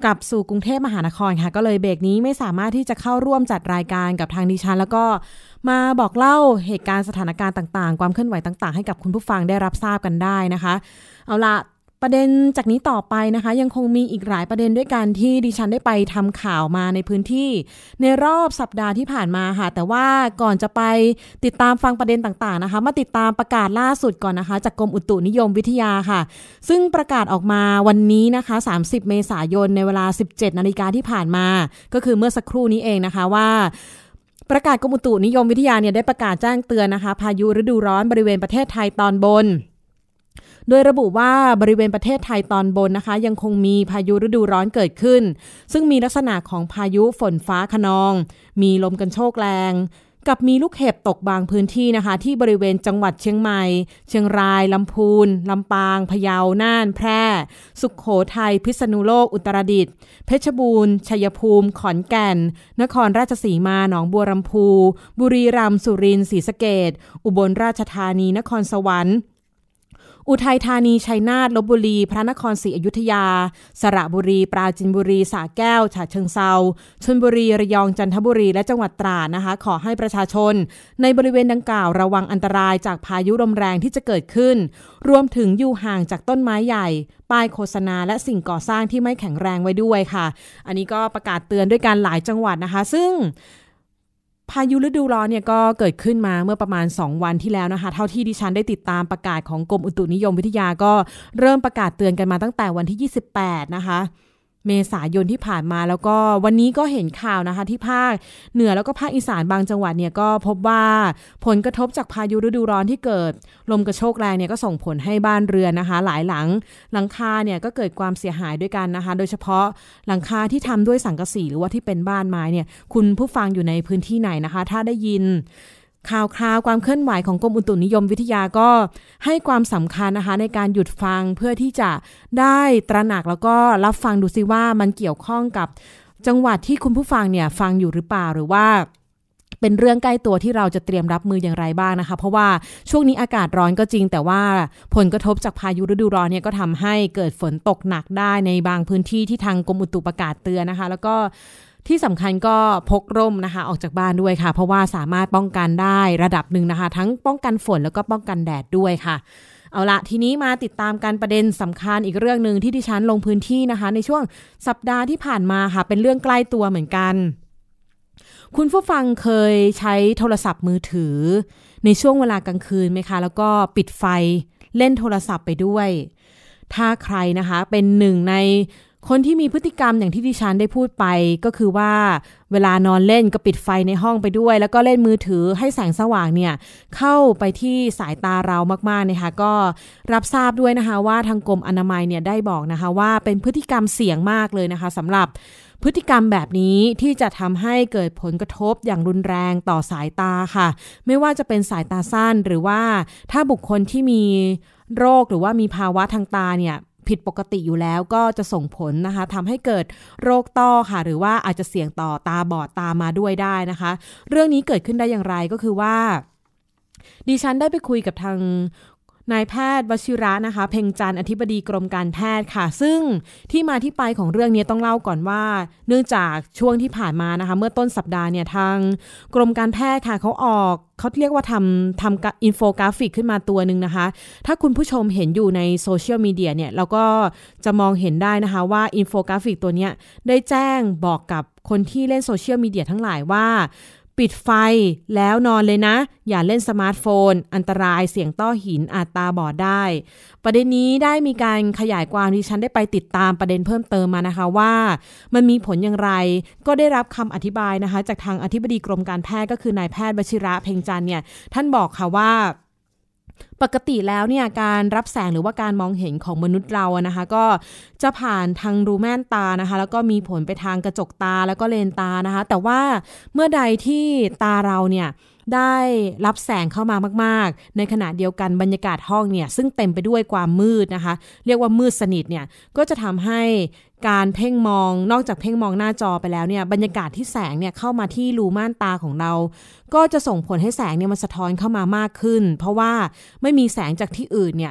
กลับสู่กรุงเทพมหานครค่ะก็เลยเบรกนี้ไม่สามารถที่จะเข้าร่วมจัดรายการกับทางดิฉันแล้วก็มาบอกเล่าเหตุการณ์สถานการณ์ต่างๆความเคลื่อนไหวต่างๆให้กับคุณผู้ฟังได้รับทราบกันได้นะคะเอาละประเด็นจากนี้ต่อไปนะคะยังคงมีอีกหลายประเด็นด้วยกันที่ดิฉันได้ไปทำข่าวมาในพื้นที่ในรอบสัปดาห์ที่ผ่านมาค่ะแต่ว่าก่อนจะไปติดตามฟังประเด็นต่างๆนะคะมาติดตามประกาศล่าสุดก่อนนะคะจากกรมอุตุนิยมวิทยาค่ะซึ่งประกาศออกมาวันนี้นะคะ30เมษายนในเวลา 17:00 น.ที่ผ่านมาก็คือเมื่อสักครู่นี้เองนะคะว่าประกาศกรมอุตุนิยมวิทยาเนี่ยได้ประกาศแจ้งเตือนนะคะพายุฤดูร้อนบริเวณประเทศไทยตอนบนโดยระบุว่าบริเวณประเทศไทยตอนบนนะคะยังคงมีพายุฤดูร้อนเกิดขึ้นซึ่งมีลักษณะของพายุฝนฟ้าคะนองมีลมกันโชกแรงกับมีลูกเห็บตกบางพื้นที่นะคะที่บริเวณจังหวัดเชียงใหม่เชียงรายลำพูนลำปางพะเยาน่านแพร่สุโขทัยพิษณุโลกอุตรดิตถ์เพชรบูรณ์ชัยภูมิขอนแก่นนครราชสีมาหนองบัวลำพูบุรีรัมย์สุรินทร์ศรีสะเกษอุบลราชธานีนครสวรรค์อุทัยธานีชัยนาทลพบุรีพระนครศรีอยุธยาสระบุรีปราจีนบุรีสระแก้วฉะเชิงเทราชลบุรีระยองจันทบุรีและจังหวัดตราดนะคะขอให้ประชาชนในบริเวณดังกล่าวระวังอันตรายจากพายุลมแรงที่จะเกิดขึ้นรวมถึงอยู่ห่างจากต้นไม้ใหญ่ป้ายโฆษณาและสิ่งก่อสร้างที่ไม่แข็งแรงไว้ด้วยค่ะอันนี้ก็ประกาศเตือนด้วยกันหลายจังหวัดนะคะซึ่งพายุฤดูร้อนเนี่ยก็เกิดขึ้นมาเมื่อประมาณ2วันที่แล้วนะคะเท่าที่ดิฉันได้ติดตามประกาศของกรมอุตุนิยมวิทยาก็เริ่มประกาศเตือนกันมาตั้งแต่วันที่28นะคะเมษายนที่ผ่านมาแล้วก็วันนี้ก็เห็นข่าวนะคะที่ภาคเหนือแล้วก็ภาคอีสานบางจังหวัดเนี่ยก็พบว่าผลกระทบจากพายุฤดูร้อนที่เกิดลมกระโชกแรงเนี่ยก็ส่งผลให้บ้านเรือนนะคะหลายหลังคาเนี่ยก็เกิดความเสียหายด้วยกันนะคะโดยเฉพาะหลังคาที่ทำด้วยสังกะสีหรือว่าที่เป็นบ้านไม้เนี่ยคุณผู้ฟังอยู่ในพื้นที่ไหนนะคะถ้าได้ยินข่าวความเคลื่อนไหวของกรมอุตุนิยมวิทยาก็ให้ความสำคัญนะคะในการหยุดฟังเพื่อที่จะได้ตระหนักแล้วก็รับฟังดูซิว่ามันเกี่ยวข้องกับจังหวัดที่คุณผู้ฟังเนี่ยฟังอยู่หรือเปล่าหรือว่าเป็นเรื่องใกล้ตัวที่เราจะเตรียมรับมืออย่างไรบ้างนะคะเพราะว่าช่วงนี้อากาศร้อนก็จริงแต่ว่าผลกระทบจากพายุฤดูร้อนเนี่ยก็ทำให้เกิดฝนตกหนักได้ในบางพื้นที่ที่ทางกรมอุตุประกาศเตือนนะคะแล้วก็ที่สำคัญก็พกร่มนะคะออกจากบ้านด้วยค่ะเพราะว่าสามารถป้องกันได้ระดับหนึ่งนะคะทั้งป้องกันฝนแล้วก็ป้องกันแดดด้วยค่ะเอาละทีนี้มาติดตามการประเด็นสำคัญอีกเรื่องนึงที่ดิฉันลงพื้นที่นะคะในช่วงสัปดาห์ที่ผ่านมาค่ะเป็นเรื่องใกล้ตัวเหมือนกันคุณผู้ฟังเคยใช้โทรศัพท์มือถือในช่วงเวลากลางคืนไหมคะแล้วก็ปิดไฟเล่นโทรศัพท์ไปด้วยถ้าใครนะคะเป็นหนึ่งในคนที่มีพฤติกรรมอย่างที่ดิฉันได้พูดไปก็คือว่าเวลานอนเล่นก็ปิดไฟในห้องไปด้วยแล้วก็เล่นมือถือให้แสงสว่างเนี่ยเข้าไปที่สายตาเรามากๆนะคะก็รับทราบด้วยนะคะว่าทางกรมอนามัยเนี่ยได้บอกนะคะว่าเป็นพฤติกรรมเสี่ยงมากเลยนะคะสำหรับพฤติกรรมแบบนี้ที่จะทำให้เกิดผลกระทบอย่างรุนแรงต่อสายตาค่ะไม่ว่าจะเป็นสายตาสั้นหรือว่าถ้าบุคคลที่มีโรคหรือว่ามีภาวะทางตาเนี่ยผิดปกติอยู่แล้วก็จะส่งผลนะคะทำให้เกิดโรคต้อค่ะหรือว่าอาจจะเสี่ยงต่อตาบอดตามมาด้วยได้นะคะเรื่องนี้เกิดขึ้นได้อย่างไรก็คือว่าดิฉันได้ไปคุยกับทางนายแพทย์วชิระนะคะเพ็งจันทร์อธิบดีกรมการแพทย์ค่ะซึ่งที่มาที่ไปของเรื่องนี้ต้องเล่าก่อนว่าเนื่องจากช่วงที่ผ่านมานะคะเมื่อต้นสัปดาห์เนี่ยทางกรมการแพทย์ค่ะเขาเรียกว่าทำอินโฟกราฟิกขึ้นมาตัวนึงนะคะถ้าคุณผู้ชมเห็นอยู่ในโซเชียลมีเดียเนี่ยเราก็จะมองเห็นได้นะคะว่าอินโฟกราฟิกตัวเนี้ยได้แจ้งบอกกับคนที่เล่นโซเชียลมีเดียทั้งหลายว่าปิดไฟแล้วนอนเลยนะอย่าเล่นสมาร์ทโฟนอันตรายเสี่ยงต้อหินอาจตาบอดได้ประเด็นนี้ได้มีการขยายความดิฉันได้ไปติดตามประเด็นเพิ่มเติมมานะคะว่ามันมีผลอย่างไรก็ได้รับคำอธิบายนะคะจากทางอธิบดีกรมการแพทย์ก็คือนายแพทย์วชิระเพ็งจันทร์เนี่ยท่านบอกค่ะว่าปกติแล้วเนี่ยการรับแสงหรือว่าการมองเห็นของมนุษย์เรานะคะก็จะผ่านทางรูม่านตานะคะแล้วก็มีผลไปทางกระจกตาแล้วก็เลนตานะคะแต่ว่าเมื่อใดที่ตาเราเนี่ยได้รับแสงเข้ามามากๆในขณะเดียวกันบรรยากาศห้องเนี่ยซึ่งเต็มไปด้วยความมืดนะคะเรียกว่ามืดสนิทเนี่ยก็จะทำให้การเพ่งมองนอกจากเพ่งมองหน้าจอไปแล้วเนี่ยบรรยากาศที่แสงเนี่ยเข้ามาที่รูม่านตาของเราก็จะส่งผลให้แสงเนี่ยมันสะท้อนเข้ามามากขึ้นเพราะว่าไม่มีแสงจากที่อื่นเนี่ย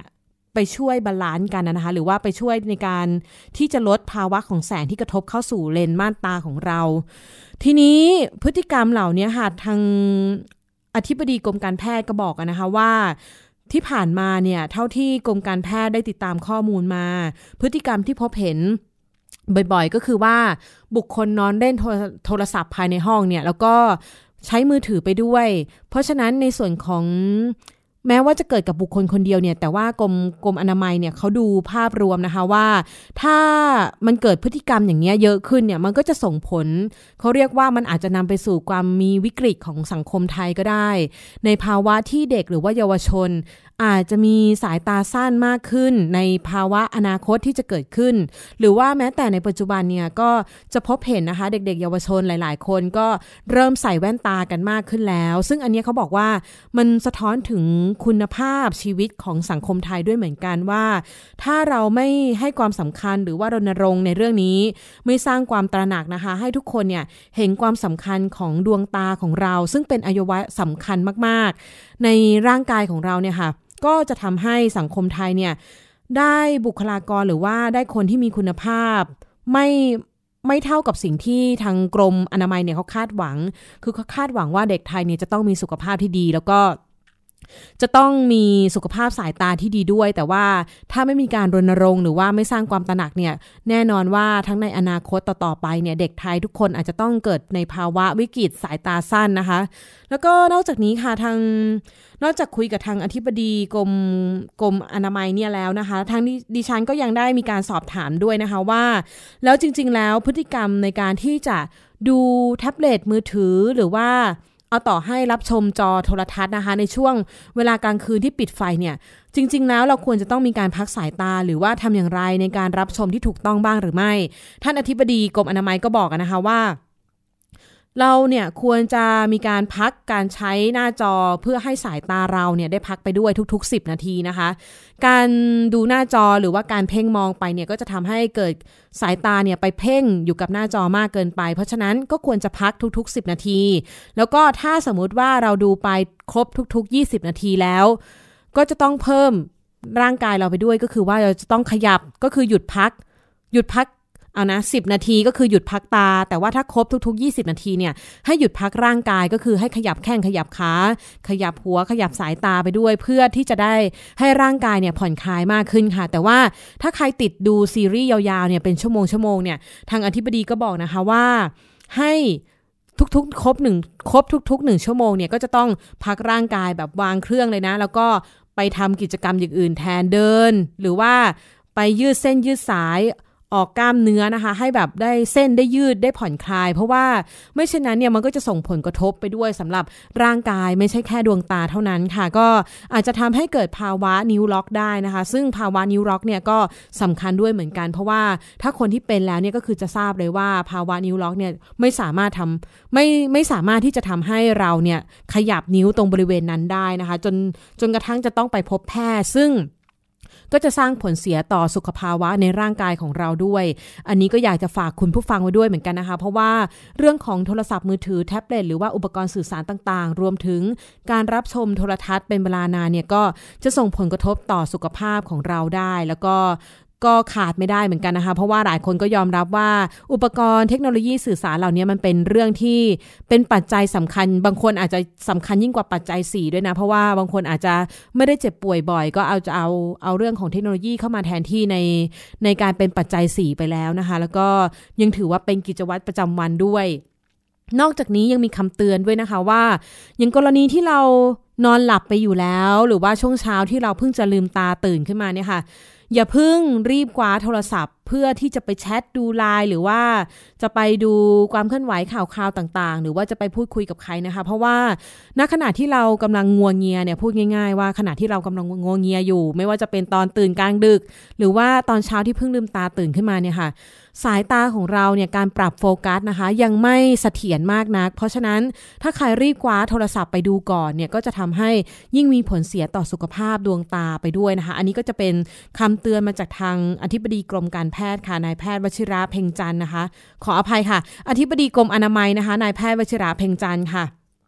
ไปช่วยบาลานซ์กันนะคะหรือว่าไปช่วยในการที่จะลดภาวะของแสงที่กระทบเข้าสู่เลนส์ม่านตาของเราทีนี้พฤติกรรมเหล่านี้ค่ะทางอธิบดีกรมการแพทย์ก็บอกนะคะว่าที่ผ่านมาเนี่ยเท่าที่กรมการแพทย์ได้ติดตามข้อมูลมาพฤติกรรมที่พบเห็นบ่อยๆก็คือว่าบุคคลนอนเล่นโทรศัพท์ภายในห้องเนี่ยแล้วก็ใช้มือถือไปด้วยเพราะฉะนั้นในส่วนของแม้ว่าจะเกิดกับบุคคลคนเดียวเนี่ยแต่ว่ากรมอนามัยเนี่ยเขาดูภาพรวมนะคะว่าถ้ามันเกิดพฤติกรรมอย่างเงี้ยเยอะขึ้นเนี่ยมันก็จะส่งผลเขาเรียกว่ามันอาจจะนำไปสู่ความมีวิกฤตของสังคมไทยก็ได้ในภาวะที่เด็กหรือว่าเยาวชนอาจจะมีสายตาสั้นมากขึ้นในภาวะอนาคตที่จะเกิดขึ้นหรือว่าแม้แต่ในปัจจุบันเนี่ยก็จะพบเห็นนะคะเด็กๆเยาวชนหลายๆคนก็เริ่มใส่แว่นตากันมากขึ้นแล้วซึ่งอันนี้เขาบอกว่ามันสะท้อนถึงคุณภาพชีวิตของสังคมไทยด้วยเหมือนกันว่าถ้าเราไม่ให้ความสำคัญหรือว่ารณรงค์ในเรื่องนี้ไม่สร้างความตระหนักนะคะให้ทุกคนเนี่ยเห็นความสำคัญของดวงตาของเราซึ่งเป็นอวัยวะสำคัญมากๆในร่างกายของเราเนี่ยค่ะก็จะทำให้สังคมไทยเนี่ยได้บุคลากรหรือว่าได้คนที่มีคุณภาพไม่เท่ากับสิ่งที่ทางกรมอนามัยเนี่ยเขาคาดหวังคือเขาคาดหวังว่าเด็กไทยเนี่ยจะต้องมีสุขภาพที่ดีแล้วก็จะต้องมีสุขภาพสายตาที่ดีด้วยแต่ว่าถ้าไม่มีการรณรงค์หรือว่าไม่สร้างความตระหนักเนี่ยแน่นอนว่าทั้งในอนาคตต่อไปเนี่ยเด็กไทยทุกคนอาจจะต้องเกิดในภาวะวิกฤตสายตาสั้นนะคะแล้วก็นอกจากนี้ค่ะนอกจากคุยกับทางอธิบดีกรมอนามัยเนี่ยแล้วนะคะทางดิฉันก็ยังได้มีการสอบถามด้วยนะคะว่าแล้วจริงๆแล้วพฤติกรรมในการที่จะดูแท็บเล็ตมือถือหรือว่าเอาต่อให้รับชมจอโทรทัศน์นะคะในช่วงเวลากลางคืนที่ปิดไฟเนี่ยจริงๆแล้วเราควรจะต้องมีการพักสายตาหรือว่าทำอย่างไรในการรับชมที่ถูกต้องบ้างหรือไม่ท่านอธิบดีกรมอนามัยก็บอกนะคะว่าเราเนี่ยควรจะมีการพักการใช้หน้าจอเพื่อให้สายตาเราเนี่ยได้พักไปด้วยทุกๆ10นาทีนะคะการดูหน้าจอหรือว่าการเพ่งมองไปเนี่ยก็จะทำให้เกิดสายตาเนี่ยไปเพ่งอยู่กับหน้าจอมากเกินไปเพราะฉะนั้นก็ควรจะพักทุกๆ10นาทีแล้วก็ถ้าสมมุติว่าเราดูไปครบทุกๆ20นาทีแล้วก็จะต้องเพิ่มร่างกายเราไปด้วยก็คือว่าเราจะต้องขยับก็คือหยุดพักเอานะ10นาทีก็คือหยุดพักตาแต่ว่าถ้าครบทุกๆ20นาทีเนี่ยให้หยุดพักร่างกายก็คือให้ขยับแข้งขยับขาขยับหัวขยับสายตาไปด้วยเพื่อที่จะได้ให้ร่างกายเนี่ยผ่อนคลายมากขึ้นค่ะแต่ว่าถ้าใครติดดูซีรีส์ยาวๆเนี่ยเป็นชั่วโมงเนี่ยทางอธิบดีก็บอกนะคะว่าให้ทุกๆครบทุกๆ1ชั่วโมงเนี่ยก็จะต้องพักร่างกายแบบวางเครื่องเลยนะแล้วก็ไปทำกิจกรรมอย่างอื่นแทนเดินหรือว่าไปยืดเส้นยืดสายออกกล้ามเนื้อนะคะให้แบบได้เส้นได้ยืดได้ผ่อนคลายเพราะว่าไม่เช่นนั้นเนี่ยมันก็จะส่งผลกระทบไปด้วยสำหรับร่างกายไม่ใช่แค่ดวงตาเท่านั้นค่ะก็อาจจะทำให้เกิดภาวะนิ้วล็อกได้นะคะซึ่งภาวะนิ้วล็อกเนี่ยก็สำคัญด้วยเหมือนกันเพราะว่าถ้าคนที่เป็นแล้วเนี่ยก็คือจะทราบเลยว่าภาวะนิ้วล็อกเนี่ยไม่สามารถที่จะทำให้เราเนี่ยขยับนิ้วตรงบริเวณนั้นได้นะคะจนกระทั่งจะต้องไปพบแพทย์ซึ่งก็จะสร้างผลเสียต่อสุขภาวะในร่างกายของเราด้วยอันนี้ก็อยากจะฝากคุณผู้ฟังไว้ด้วยเหมือนกันนะคะเพราะว่าเรื่องของโทรศัพท์มือถือแท็บเล็ตหรือว่าอุปกรณ์สื่อสารต่างๆรวมถึงการรับชมโทรทัศน์เป็นเวลานานเนี่ยก็จะส่งผลกระทบต่อสุขภาพของเราได้แล้วก็ขาดไม่ได้เหมือนกันนะคะเพราะว่าหลายคนก็ยอมรับว่าอุปกรณ์เทคโนโลยีสื่อสารเหล่านี้มันเป็นเรื่องที่เป็นปัจจัยสำคัญบางคนอาจจะสำคัญยิ่งกว่าปัจจัย4ด้วยนะเพราะว่าบางคนอาจจะไม่ได้เจ็บป่วยบ่อยก็เอาเรื่องของเทคโนโลยีเข้ามาแทนที่ในการเป็นปัจจัย4ไปแล้วนะคะแล้วก็ยังถือว่าเป็นกิจวัตรประจำวันด้วยนอกจากนี้ยังมีคำเตือนด้วยนะคะว่าอย่างกรณีที่เรานอนหลับไปอยู่แล้วหรือว่าช่วงเช้าที่เราเพิ่งจะลืมตาตื่นขึ้นมาเนี่ยค่ะอย่าเพิ่งรีบคว้าโทรศัพท์เพื่อที่จะไปแชทดูไลน์หรือว่าจะไปดูความเคลื่อนไหวข่าวต่างๆหรือว่าจะไปพูดคุยกับใครนะคะเพราะว่าณขณะที่เรากำลังงัวเงียเนี่ยพูดง่ายๆว่าขณะที่เรากำลังงัวเงียอยู่ไม่ว่าจะเป็นตอนตื่นกลางดึกหรือว่าตอนเช้าที่เพิ่งลืมตาตื่นขึ้นมาเนี่ยค่ะสายตาของเราเนี่ยการปรับโฟกัสนะคะยังไม่เสถียรมากนักเพราะฉะนั้นถ้าใครรีบคว้าโทรศัพท์ไปดูก่อนเนี่ยก็จะทำให้ยิ่งมีผลเสียต่อสุขภาพดวงตาไปด้วยนะคะอันนี้ก็จะเป็นคำเตือนมาจากทางอธิบดีกรมการแพทย์ค่ะนายแพทย์วชิระเพ็งจันทร์นะคะขออภัยค่ะอธิบดีกรมอนามัยนะคะนายแพทย์วชิระเพ็งจันทร์ค่ะ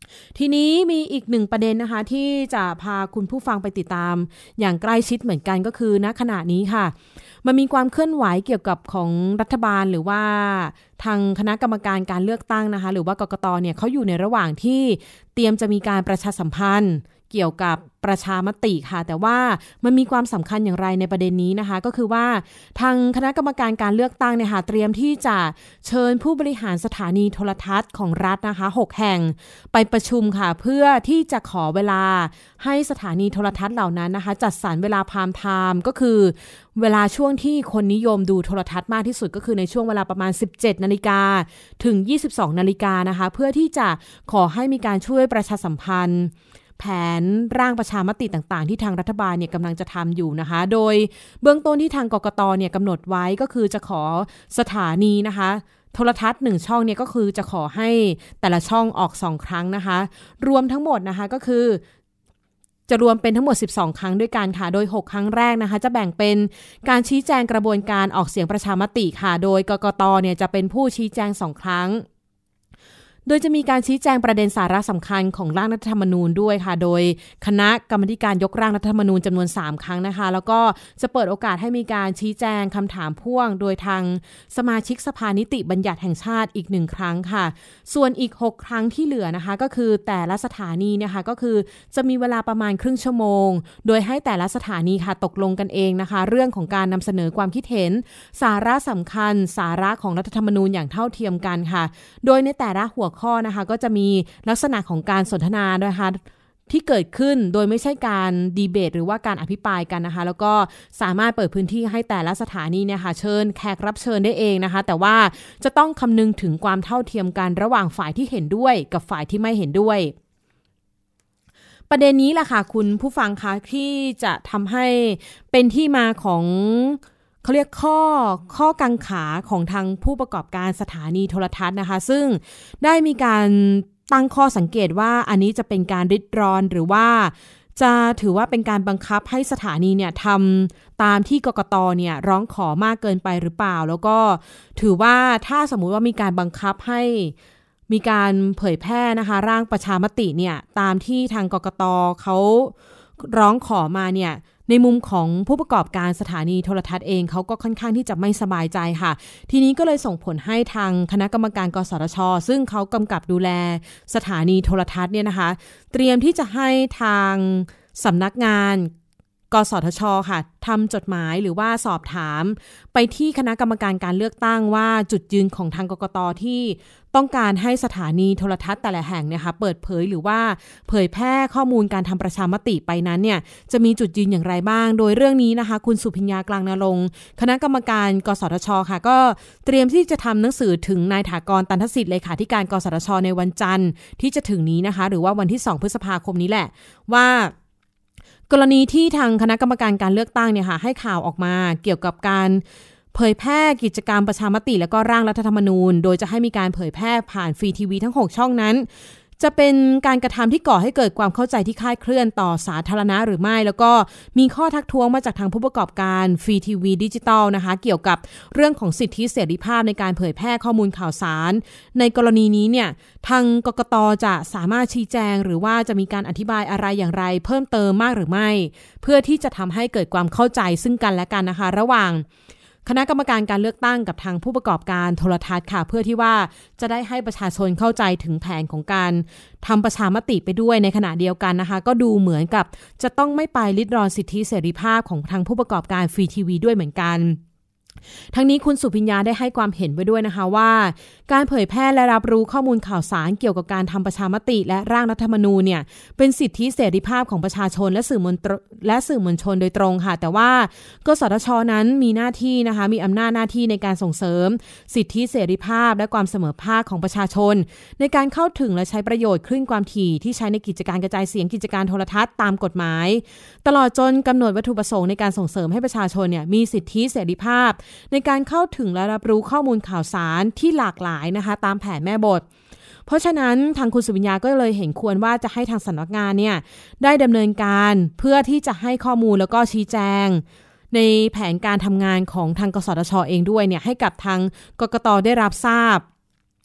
ทีนี้มีอีกหนึ่งประเด็นนะคะที่จะพาคุณผู้ฟังไปติดตามอย่างใกล้ชิดเหมือนกันก็คือณขณะนี้ค่ะมันมีความเคลื่อนไหวเกี่ยวกับของรัฐบาลหรือว่าทางคณะกรรมการการเลือกตั้งนะคะหรือว่ากกต.เนี่ยเขาอยู่ในระหว่างที่เตรียมจะมีการประชาสัมพันธ์เกี่ยวกับประชามติค่ะแต่ว่ามันมีความสำคัญอย่างไรในประเด็นนี้นะคะก็คือว่าทางคณะกรรมการการเลือกตั้งเนี่ยค่ะเตรียมที่จะเชิญผู้บริหารสถานีโทรทัศน์ของรัฐนะคะ6แห่งไปประชุมค่ะเพื่อที่จะขอเวลาให้สถานีโทรทัศน์เหล่านั้นนะคะจัดสรรเวลาพามไทม์ก็คือเวลาช่วงที่คนนิยมดูโทรทัศน์มากที่สุดก็คือในช่วงเวลาประมาณ 17:00 น.ถึง 22:00 น.นะคะเพื่อที่จะขอให้มีการช่วยประชาสัมพันธ์แผนร่างประชามติต่างๆที่ทางรัฐบาลเนี่ยกำลังจะทำอยู่นะคะโดยเบื้องต้นที่ทางกกต.เนี่ยกำหนดไว้ก็คือจะขอสถานีนะคะโทรทัศน์1ช่องเนี่ยก็คือจะขอให้แต่ละช่องออก2ครั้งนะคะรวมทั้งหมดนะคะก็คือจะรวมเป็นทั้งหมด12ครั้งด้วยกันค่ะโดย6ครั้งแรกนะคะจะแบ่งเป็นการชี้แจงกระบวนการออกเสียงประชามติค่ะโดยกกต.เนี่ยจะเป็นผู้ชี้แจง2ครั้งโดยจะมีการชี้แจงประเด็นสาระสำคัญของร่างรัฐธรรมนูญด้วยค่ะโดยคณะกรรมการยกร่างรัฐธรรมนูญจำนวน3ครั้งนะคะแล้วก็จะเปิดโอกาสให้มีการชี้แจงคำถามพ่วงโดยทางสมาชิกสภานิติบัญญัติแห่งชาติอีก1ครั้งค่ะส่วนอีก6ครั้งที่เหลือนะคะก็คือแต่ละสถานีนะคะก็คือจะมีเวลาประมาณครึ่งชั่วโมงโดยให้แต่ละสถานีค่ะตกลงกันเองนะคะเรื่องของการนำเสนอความคิดเห็นสาระสำคัญสาระของรัฐธรรมนูญอย่างเท่าเทียมกันค่ะโดยในแต่ละหัวข้อนะคะก็จะมีลักษณะของการสนทนานะคะที่เกิดขึ้นโดยไม่ใช่การดีเบตหรือว่าการอภิปรายกันนะคะแล้วก็สามารถเปิดพื้นที่ให้แต่ละสถานีเนี่ยค่ะเชิญแขกรับเชิญได้เองนะคะแต่ว่าจะต้องคำนึงถึงความเท่าเทียมกันระหว่างฝ่ายที่เห็นด้วยกับฝ่ายที่ไม่เห็นด้วยประเด็นนี้แหละค่ะคุณผู้ฟังคะที่จะทำให้เป็นที่มาของเขาเรียกข้อกังขาของทางผู้ประกอบการสถานีโทรทัศน์นะคะซึ่งได้มีการตั้งข้อสังเกตว่าอันนี้จะเป็นการริดรอนหรือว่าจะถือว่าเป็นการบังคับให้สถานีเนี่ยทำตามที่กกต.เนี่ยร้องขอมากเกินไปหรือเปล่าแล้วก็ถือว่าถ้าสมมุติว่ามีการบังคับให้มีการเผยแพร่นะคะร่างประชามติเนี่ยตามที่ทางกกต.เขาร้องขอมาเนี่ยในมุมของผู้ประกอบการสถานีโทรทัศน์เองเขาก็ค่อนข้างที่จะไม่สบายใจค่ะทีนี้ก็เลยส่งผลให้ทางคณะกรรมการกสทช.ซึ่งเขากำกับดูแลสถานีโทรทัศน์เนี่ยนะคะเตรียมที่จะให้ทางสำนักงานกสทช.ค่ะทำจดหมายหรือว่าสอบถามไปที่คณะกรรมการการเลือกตั้งว่าจุดยืนของทางกกต.ที่ต้องการให้สถานีโทรทัศน์แต่ละแห่งเนี่ยค่ะเปิดเผยหรือว่าเผยแพร่ข้อมูลการทำประชามติไปนั้นเนี่ยจะมีจุดยืนอย่างไรบ้างโดยเรื่องนี้นะคะคุณสุพิญญากลางนรงค์คณะกรรมการกสทช.ค่ะก็เตรียมที่จะทำหนังสือถึงนายถากร ตันทสิทธิ์เลขาธิการกสทช.ในวันจันทร์ที่จะถึงนี้นะคะหรือว่าวันที่2พฤษภาคมนี้แหละว่ากรณีที่ทางคณะกรรมการการเลือกตั้งเนี่ยค่ะให้ข่าวออกมาเกี่ยวกับการเผยแพร่กิจกรรมประชามติและก็ร่างรัฐธรรมนูญโดยจะให้มีการเผยแพร่ผ่านฟรีทีวีทั้ง6ช่องนั้นจะเป็นการกระทำที่ก่อให้เกิดความเข้าใจที่คลาดเคลื่อนต่อสาธารณะหรือไม่แล้วก็มีข้อทักท้วงมาจากทางผู้ประกอบการฟรีทีวีดิจิตอลนะคะเกี่ยวกับเรื่องของสิทธิเสรีภาพในการเผยแพร่ข้อมูลข่าวสารในกรณีนี้เนี่ยทางกกต.จะสามารถชี้แจงหรือว่าจะมีการอธิบายอะไรอย่างไรเพิ่มเติมมากหรือไม่เพื่อที่จะทำให้เกิดความเข้าใจซึ่งกันและกันนะคะระหว่างคณะกรรมการการเลือกตั้งกับทางผู้ประกอบการโทรทัศน์ค่ะเพื่อที่ว่าจะได้ให้ประชาชนเข้าใจถึงแผนของการทำประชามติไปด้วยในขณะเดียวกันนะคะก็ดูเหมือนกับจะต้องไม่ไปริดรอนสิทธิเสรีภาพของทางผู้ประกอบการฟรีทีวีด้วยเหมือนกันทั้งนี้คุณสุพิญญาได้ให้ความเห็นไว้ด้วยนะคะว่าการเผยแพร่และรับรู้ข้อมูลข่าวสารเกี่ยวกับการทำประชามติและร่างรัฐธรรมนูญเนี่ยเป็นสิทธิเสรีภาพของประชาชนและสื่อมวลชนโดยตรงค่ะแต่ว่ากสทช.นั้นมีหน้าที่นะคะมีอำนาจหน้าที่ในการส่งเสริมสิทธิเสรีภาพและความเสมอภาคของประชาชนในการเข้าถึงและใช้ประโยชน์คลื่นความถี่ที่ใช้ในกิจการกระจายเสียงกิจการโทรทัศน์ตามกฎหมายตลอดจนกำหนดวัตถุประสงค์ในการส่งเสริมให้ประชาชนเนี่ยมีสิทธิเสรีภาพในการเข้าถึงและรับรู้ข้อมูลข่าวสารที่หลากหลายนะคะตามแผนแม่บทเพราะฉะนั้นทางคุณสุวิญญาก็เลยเห็นควรว่าจะให้ทางสำนักงานเนี่ยได้ดำเนินการเพื่อที่จะให้ข้อมูลแล้วก็ชี้แจงในแผนการทำงานของทางกสทช.เองด้วยเนี่ยให้กับทางกกต.ได้รับทราบ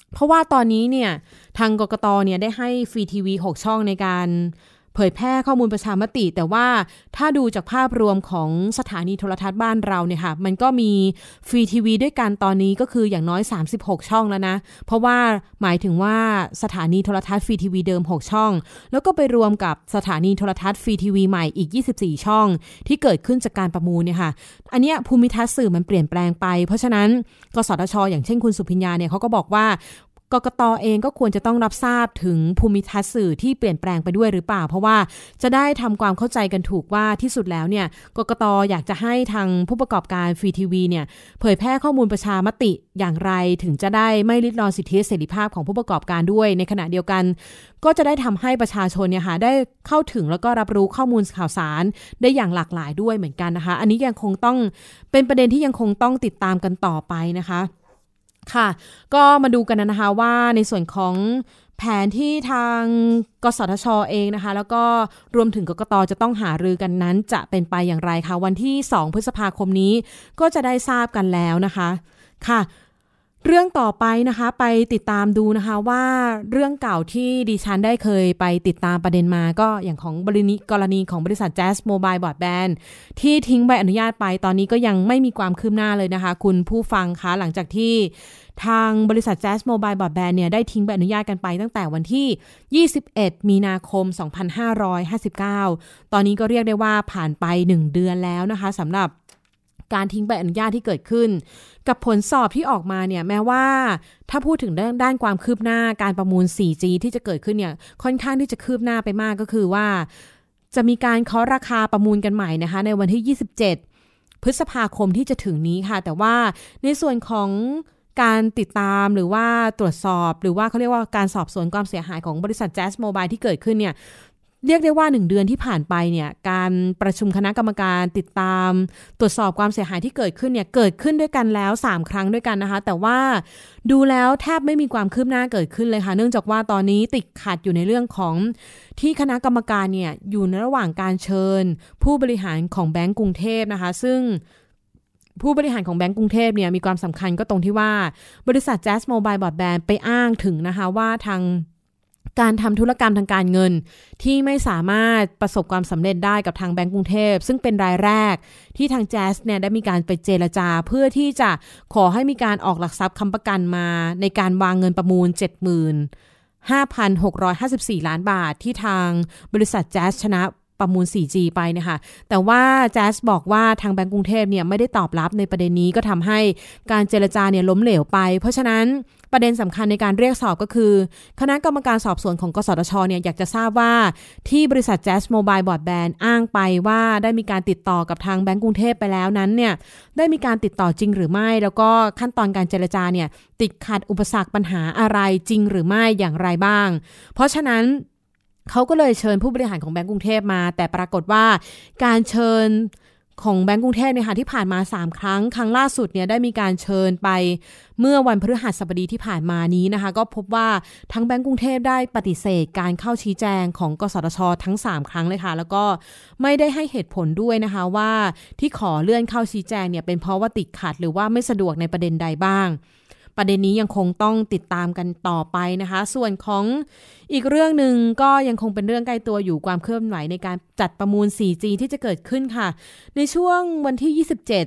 เพราะว่าตอนนี้เนี่ยทางกกตเนี่ยได้ให้ฟรีทีวี6ช่องในการเผยแพร่ข้อมูลประชามติแต่ว่าถ้าดูจากภาพรวมของสถานีโทรทัศน์บ้านเราเนี่ยค่ะมันก็มีฟรีทีวีด้วยกันตอนนี้ก็คืออย่างน้อย36ช่องแล้วนะเพราะว่าหมายถึงว่าสถานีโทรทัศน์ฟรีทีวีเดิม6ช่องแล้วก็ไปรวมกับสถานีโทรทัศน์ฟรีทีวีใหม่อีก24ช่องที่เกิดขึ้นจากการประมูลเนี่ยค่ะอันเนี้ยภูมิทัศน์สื่อมันเปลี่ยนแปลงไปเพราะฉะนั้นกสทช.อย่างเช่นคุณสุพิญญาเนี่ยเขาก็บอกว่ากกต.เองก็ควรจะต้องรับทราบถึงภูมิทัศน์สื่อที่เปลี่ยนแปลงไปด้วยหรือเปล่าเพราะว่าจะได้ทำความเข้าใจกันถูกว่าที่สุดแล้วเนี่ยกกต.อยากจะให้ทางผู้ประกอบการฟรีทีวีเนี่ยเผยแพร่ข้อมูลประชามติอย่างไรถึงจะได้ไม่ลิดรอนสิทธิเสรีภาพของผู้ประกอบการด้วยในขณะเดียวกันก็จะได้ทำให้ประชาชนเนี่ยค่ะได้เข้าถึงแล้วก็รับรู้ข้อมูลข่าวสารได้อย่างหลากหลายด้วยเหมือนกันนะคะอันนี้ยังคงต้องเป็นประเด็นที่ยังคงต้องติดตามกันต่อไปนะคะค่ะก็มาดูกันนะคะว่าในส่วนของแผนที่ทางกสทช.เองนะคะแล้วก็รวมถึงกกต.จะต้องหารือกันนั้นจะเป็นไปอย่างไรคะวันที่2พฤษภาคมนี้ก็จะได้ทราบกันแล้วนะคะค่ะเรื่องต่อไปนะคะไปติดตามดูนะคะว่าเรื่องเก่าที่ดิฉันได้เคยไปติดตามประเด็นมาก็อย่างของกรณีของบริษัท Jazz Mobile Broadband ที่ทิ้งใบอนุญาตไปตอนนี้ก็ยังไม่มีความคืบหน้าเลยนะคะคุณผู้ฟังคะหลังจากที่ทางบริษัท Jazz Mobile Broadband เนี่ยได้ทิ้งใบอนุญาตกันไปตั้งแต่วันที่21มีนาคม2559ตอนนี้ก็เรียกได้ว่าผ่านไป1เดือนแล้วนะคะสำหรับการทิ้งใบอนุญาตที่เกิดขึ้นกับผลสอบที่ออกมาเนี่ยแม้ว่าถ้าพูดถึงด้านความคืบหน้าการประมูล 4G ที่จะเกิดขึ้นเนี่ยค่อนข้างที่จะคืบหน้าไปมากก็คือว่าจะมีการเคาะราคาประมูลกันใหม่นะคะในวันที่27พฤษภาคมที่จะถึงนี้ค่ะแต่ว่าในส่วนของการติดตามหรือว่าตรวจสอบหรือว่าเขาเรียกว่าการสอบสวนความเสียหายของบริษัท Jazz Mobile ที่เกิดขึ้นเนี่ยเรียกได้ว่า1เดือนที่ผ่านไปเนี่ยการประชุมคณะกรรมการติดตามตรวจสอบความเสียหายที่เกิดขึ้นเนี่ยเกิดขึ้นด้วยกันแล้ว3ครั้งด้วยกันนะคะแต่ว่าดูแล้วแทบไม่มีความคืบหน้าเกิดขึ้นเลยค่ะเนื่องจากว่าตอนนี้ติดขัดอยู่ในเรื่องของที่คณะกรรมการเนี่ยอยู่ในระหว่างการเชิญผู้บริหารของแบงก์กรุงเทพนะคะซึ่งผู้บริหารของแบงก์กรุงเทพเนี่ยมีความสำคัญก็ตรงที่ว่าบริษัท Jazz Mobile Broadband ไปอ้างถึงนะคะว่าทางการทำธุรกรรมทางการเงินที่ไม่สามารถประสบความสำเร็จได้กับทางแบงก์กรุงเทพซึ่งเป็นรายแรกที่ทาง Jazz เนี่ยได้มีการไปเจรจาเพื่อที่จะขอให้มีการออกหลักทรัพย์ค้ำประกันมาในการวางเงินประมูล 75,654 ล้านบาทที่ทางบริษัท Jazz ชนะประมูล 4G ไปนะคะแต่ว่า Jazz บอกว่าทางแบงก์กรุงเทพเนี่ยไม่ได้ตอบรับในประเด็นนี้ก็ทำให้การเจรจาเนี่ยล้มเหลวไปเพราะฉะนั้นประเด็นสำคัญในการเรียกสอบก็คือคณะกรรมการสอบสวนของกสทช.เนี่ยอยากจะทราบว่าที่บริษัท Jazz Mobile Broadband อ้างไปว่าได้มีการติดต่อกับทางแบงก์กรุงเทพไปแล้วนั้นเนี่ยได้มีการติดต่อจริงหรือไม่แล้วก็ขั้นตอนการเจรจาเนี่ยติดขัดอุปสรรคปัญหาอะไรจริงหรือไม่อย่างไรบ้างเพราะฉะนั้นเขาก็เลยเชิญผู้บริหารของแบงก์กรุงเทพมาแต่ปรากฏว่าการเชิญของแบงก์กรุงเทพเนี่ยค่ะที่ผ่านมา3ครั้งล่าสุดเนี่ยได้มีการเชิญไปเมื่อวันพฤหัสบดีที่ผ่านมานี้นะคะก็พบว่าทั้งแบงก์กรุงเทพได้ปฏิเสธการเข้าชี้แจงของกสทช.ทั้ง3ครั้งเลยค่ะแล้วก็ไม่ได้ให้เหตุผลด้วยนะคะว่าที่ขอเลื่อนเข้าชี้แจงเนี่ยเป็นเพราะว่าติดขัดหรือว่าไม่สะดวกในประเด็นใดบ้างประเด็นนี้ยังคงต้องติดตามกันต่อไปนะคะส่วนของอีกเรื่องนึงก็ยังคงเป็นเรื่องใกล้ตัวอยู่ความเคลื่อนไหวในการจัดประมูล 4G ที่จะเกิดขึ้นค่ะในช่วงวันที่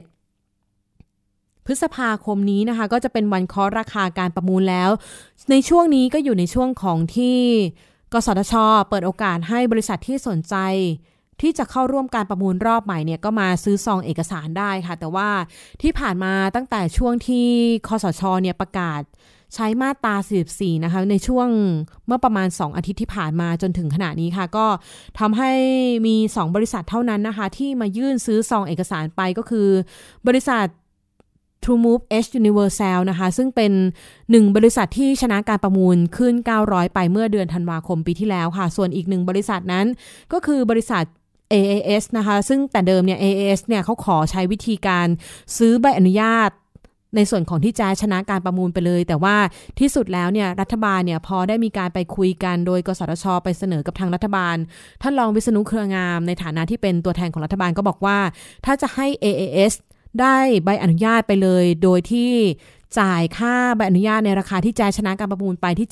27พฤษภาคมนี้นะคะก็จะเป็นวันเคาะราคาการประมูลแล้วในช่วงนี้ก็อยู่ในช่วงของที่กสทช.เปิดโอกาสให้บริษัทที่สนใจที่จะเข้าร่วมการประมูลรอบใหม่เนี่ยก็มาซื้อซองเอกสารได้ค่ะแต่ว่าที่ผ่านมาตั้งแต่ช่วงที่คสช.เนี่ยประกาศใช้มาตรา44นะคะในช่วงเมื่อประมาณ2อาทิตย์ที่ผ่านมาจนถึงขณะนี้ค่ะก็ทำให้มี2บริษัทเท่านั้นนะคะที่มายื่นซื้อซองเอกสารไปก็คือบริษัท TrueMove Edge Universal นะคะซึ่งเป็น1บริษัทที่ชนะการประมูลขึ้น900ไปเมื่อเดือนธันวาคมปีที่แล้วค่ะส่วนอีก1บริษัทนั้นก็คือบริษัทAAS นะคะซึ่งแต่เดิมเนี่ย AAS เนี่ยเขาขอใช้วิธีการซื้อใบอนุญาตในส่วนของที่จะชนะการประมูลไปเลยแต่ว่าที่สุดแล้วเนี่ยรัฐบาลเนี่ยพอได้มีการไปคุยกันโดยกสทช.ไปเสนอกับทางรัฐบาลท่านรองวิษณุเครืองามในฐานะที่เป็นตัวแทนของรัฐบาลก็บอกว่าถ้าจะให้ AAS ได้ใบอนุญาตไปเลยโดยที่จ่ายค่าใบอนุญาตในราคาที่แจ้ชนะการประมูลไปที่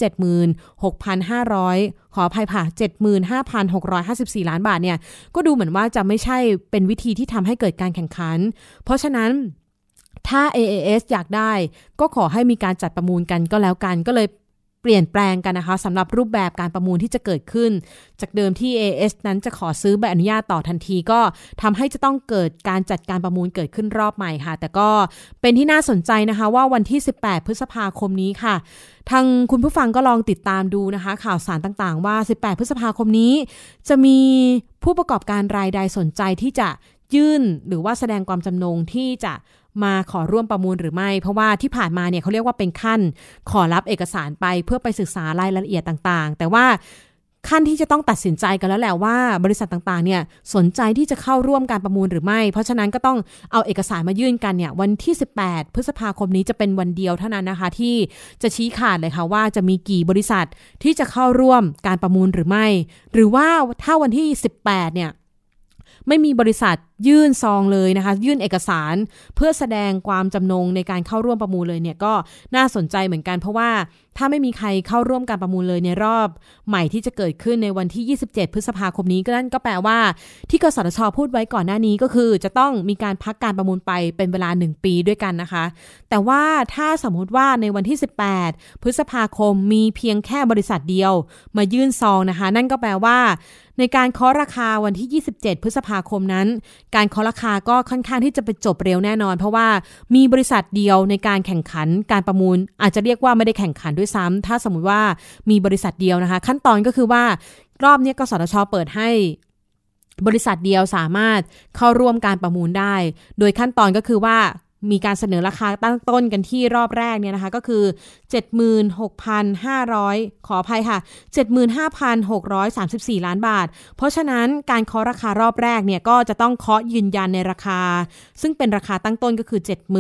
76,500 ขออภัยค่ะ 75,654 ล้านบาทเนี่ยก็ดูเหมือนว่าจะไม่ใช่เป็นวิธีที่ทำให้เกิดการแข่งขันเพราะฉะนั้นถ้า AAS อยากได้ก็ขอให้มีการจัดประมูลกันก็แล้วกันก็เลยเปลี่ยนแปลงกันนะคะสำหรับรูปแบบการประมูลที่จะเกิดขึ้นจากเดิมที่ AAS นั้นจะขอซื้อใบอนุญาตต่อทันทีก็ทำให้จะต้องเกิดการจัดการประมูลเกิดขึ้นรอบใหม่ค่ะแต่ก็เป็นที่น่าสนใจนะคะว่าวันที่18พฤษภาคมนี้ค่ะทางคุณผู้ฟังก็ลองติดตามดูนะคะข่าวสารต่างๆว่า18พฤษภาคมนี้จะมีผู้ประกอบการรายใดสนใจที่จะยื่นหรือว่าแสดงความจำนงที่จะมาขอร่วมประมูลหรือไม่เพราะว่าที่ผ่านมาเนี่ยเขาเรียกว่าเป็นขั้นขอรับเอกสารไปเพื่อไปศึกษารายละเอียดต่างๆแต่ว่าขั้นที่จะต้องตัดสินใจกันแล้วแหละว่าบริษัทต่างๆเนี่ยสนใจที่จะเข้าร่วมการประมูลหรือไม่เพราะฉะนั้นก็ต้องเอาเอกสารมายื่นกันเนี่ยวันที่18พฤษภาคมนี้จะเป็นวันเดียวเท่านั้นนะคะที่จะชี้ขาดเลยค่ะว่าจะมีกี่บริษัทที่จะเข้าร่วมการประมูลหรือไม่หรือว่าถ้าวันที่18เนี่ยไม่มีบริษัทยื่นซองเลยนะคะยื่นเอกสารเพื่อแสดงความจำนงในการเข้าร่วมประมูลเลยเนี่ยก็น่าสนใจเหมือนกันเพราะว่าถ้าไม่มีใครเข้าร่วมการประมูลเลยในรอบใหม่ที่จะเกิดขึ้นในวันที่27พฤษภาคมนี้ก็นั่นก็แปลว่าที่กสทช.พูดไว้ก่อนหน้านี้ก็คือจะต้องมีการพักการประมูลไปเป็นเวลา1ปีด้วยกันนะคะแต่ว่าถ้าสมมติว่าในวันที่18พฤษภาคมมีเพียงแค่บริษัทเดียวมายื่นซองนะคะนั่นก็แปลว่าในการเคาะราคาวันที่27พฤษภาคมนั้นการเคาะราคาก็ค่อนข้างที่จะไปจบเร็วแน่นอนเพราะว่ามีบริษัทเดียวในการแข่งขันการประมูลอาจจะเรียกว่าไม่ได้แข่งขันด้วยซ้ำถ้าสมมุติว่ามีบริษัทเดียวนะคะขั้นตอนก็คือว่ารอบนี้กสทช.เปิดให้บริษัทเดียวสามารถเข้าร่วมการประมูลได้โดยขั้นตอนก็คือว่ามีการเสนอราคาตั้งต้นกันที่รอบแรกเนี่ยนะคะก็คือ 76,500 ขออภัยค่ะ 75,634 ล้านบาทเพราะฉะนั้นการเคาะราคารอบแรกเนี่ยก็จะต้องเคาะยืนยันในราคาซึ่งเป็นราคาตั้งต้นก็คือ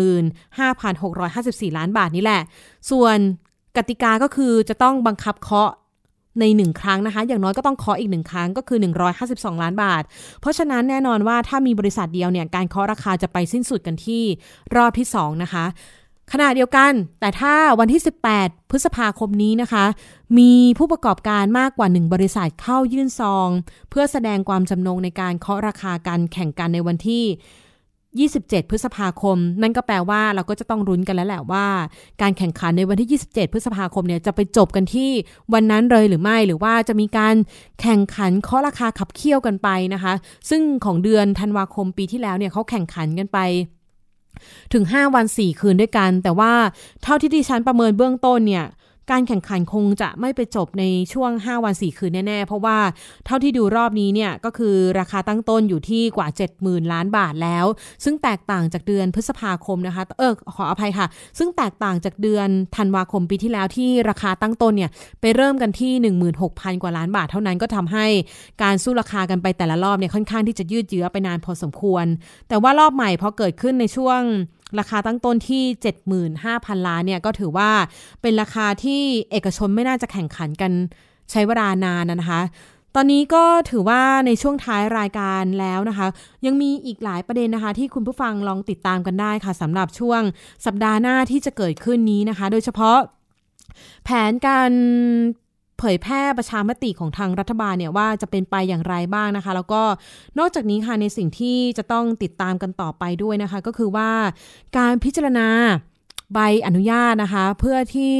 75,654 ล้านบาทนี่แหละส่วนกติกาก็คือจะต้องบังคับเคาะใน1ครั้งนะคะอย่างน้อยก็ต้องเคาะอีก1ครั้งก็คือ152ล้านบาทเพราะฉะนั้นแน่นอนว่าถ้ามีบริษัทเดียวเนี่ยการเคาะราคาจะไปสิ้นสุดกันที่รอบที่2นะคะขณะเดียวกันแต่ถ้าวันที่18พฤษภาคมนี้นะคะมีผู้ประกอบการมากกว่า1บริษัทเข้ายื่นซองเพื่อแสดงความจำนงในการเคาะราคาการแข่งกันในวันที่27พฤษภาคมนั่นก็แปลว่าเราก็จะต้องรุ้นกันแล้วแหละว่าการแข่งขันในวันที่27พฤษภาคมเนี่ยจะไปจบกันที่วันนั้นเลยหรือไม่หรือว่าจะมีการแข่งขันเคาะราคาขับเคี่ยวกันไปนะคะซึ่งของเดือนธันวาคมปีที่แล้วเนี่ยเขาแข่งขันกันไปถึง5วัน4คืนด้วยกันแต่ว่าเท่าที่ดิฉันประเมินเบื้องต้นเนี่ยการแข่งขันคงจะไม่ไปจบในช่วง5วัน4คืนแน่ๆเพราะว่าเท่าที่ดูรอบนี้เนี่ยก็คือราคาตั้งต้นอยู่ที่กว่า 70,000 ล้านบาทแล้วซึ่งแตกต่างจากเดือนพฤษภาคมนะคะขออภัยค่ะซึ่งแตกต่างจากเดือนธันวาคมปีที่แล้วที่ราคาตั้งต้นเนี่ยไปเริ่มกันที่ 16,000 กว่าล้านบาทเท่านั้นก็ทำให้การสู้ราคากันไปแต่ละรอบเนี่ยค่อนข้างที่จะยืดเยื้อไปนานพอสมควรแต่ว่ารอบใหม่พอเกิดขึ้นในช่วงราคาตั้งต้นที่ 75,000 ล้านเนี่ยก็ถือว่าเป็นราคาที่เอกชนไม่น่าจะแข่งขันกันใช้เวลานานนะคะตอนนี้ก็ถือว่าในช่วงท้ายรายการแล้วนะคะยังมีอีกหลายประเด็นนะคะที่คุณผู้ฟังลองติดตามกันได้ค่ะสำหรับช่วงสัปดาห์หน้าที่จะเกิดขึ้นนี้นะคะโดยเฉพาะแผนการเผยแพร่ประชามติของทางรัฐบาลเนี่ยว่าจะเป็นไปอย่างไรบ้างนะคะแล้วก็นอกจากนี้ค่ะในสิ่งที่จะต้องติดตามกันต่อไปด้วยนะคะก็คือว่าการพิจารณาใบอนุญาตนะคะเพื่อที่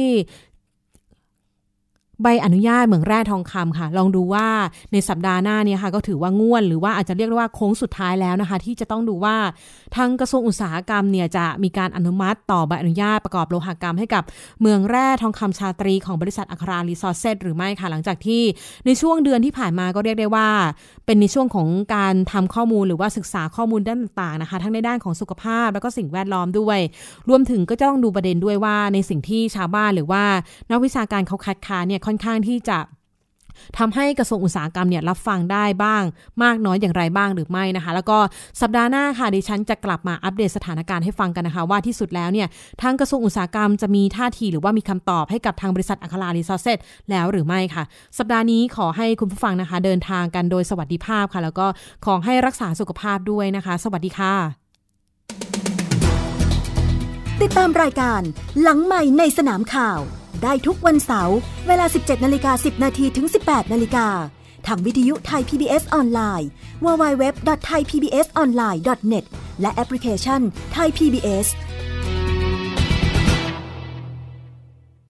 ใบอนุญาตเหมืองแร่ทองคำค่ะลองดูว่าในสัปดาห์หน้านี้ค่ะก็ถือว่าง่วนหรือว่าอาจจะเรียกว่าโค้งสุดท้ายแล้วนะคะที่จะต้องดูว่าทางกระทรวงอุตสาหกรรมเนี่ยจะมีการอนุมัติต่อใบอนุญาตประกอบโลหกรรมให้กับเมืองแร่ทองคำชาตรีของบริษัทอัครารีซอร์เซสหรือไม่ค่ะหลังจากที่ในช่วงเดือนที่ผ่านมาก็เรียกได้ว่าเป็นในช่วงของการทำข้อมูลหรือว่าศึกษาข้อมูลด้านต่างๆนะคะทั้งในด้านของสุขภาพแล้วก็สิ่งแวดล้อมด้วยรวมถึงก็จะต้องดูประเด็นด้วยว่าในสิ่งที่ชาวบ้านหรือว่านักวิชาการเขาคัดค้านเนี่ยค่อนข้างที่จะทำให้กระทรวงอุตสาหกรรมเนี่ยรับฟังได้บ้างมากน้อยอย่างไรบ้างหรือไม่นะคะแล้วก็สัปดาห์หน้าค่ะดิฉันจะกลับมาอัปเดตสถานการณ์ให้ฟังกันนะคะว่าที่สุดแล้วเนี่ยทางกระทรวงอุตสาหกรรมจะมีท่าทีหรือว่ามีคำตอบให้กับทางบริษัทอัครารีซอร์เซสแล้วหรือไม่ค่ะสัปดาห์นี้ขอให้คุณผู้ฟังนะคะเดินทางกันโดยสวัสดิภาพค่ะแล้วก็ขอให้รักษาสุขภาพด้วยนะคะสวัสดีค่ะติดตามรายการหลังใหม่ในสนามข่าวได้ทุกวันเสาร์เวลา 17:10 น. ถึง 18:00 น. ทางวิทยุไทย PBS ออนไลน์ www.thaipbsonline.net และแอปพลิเคชัน Thai PBS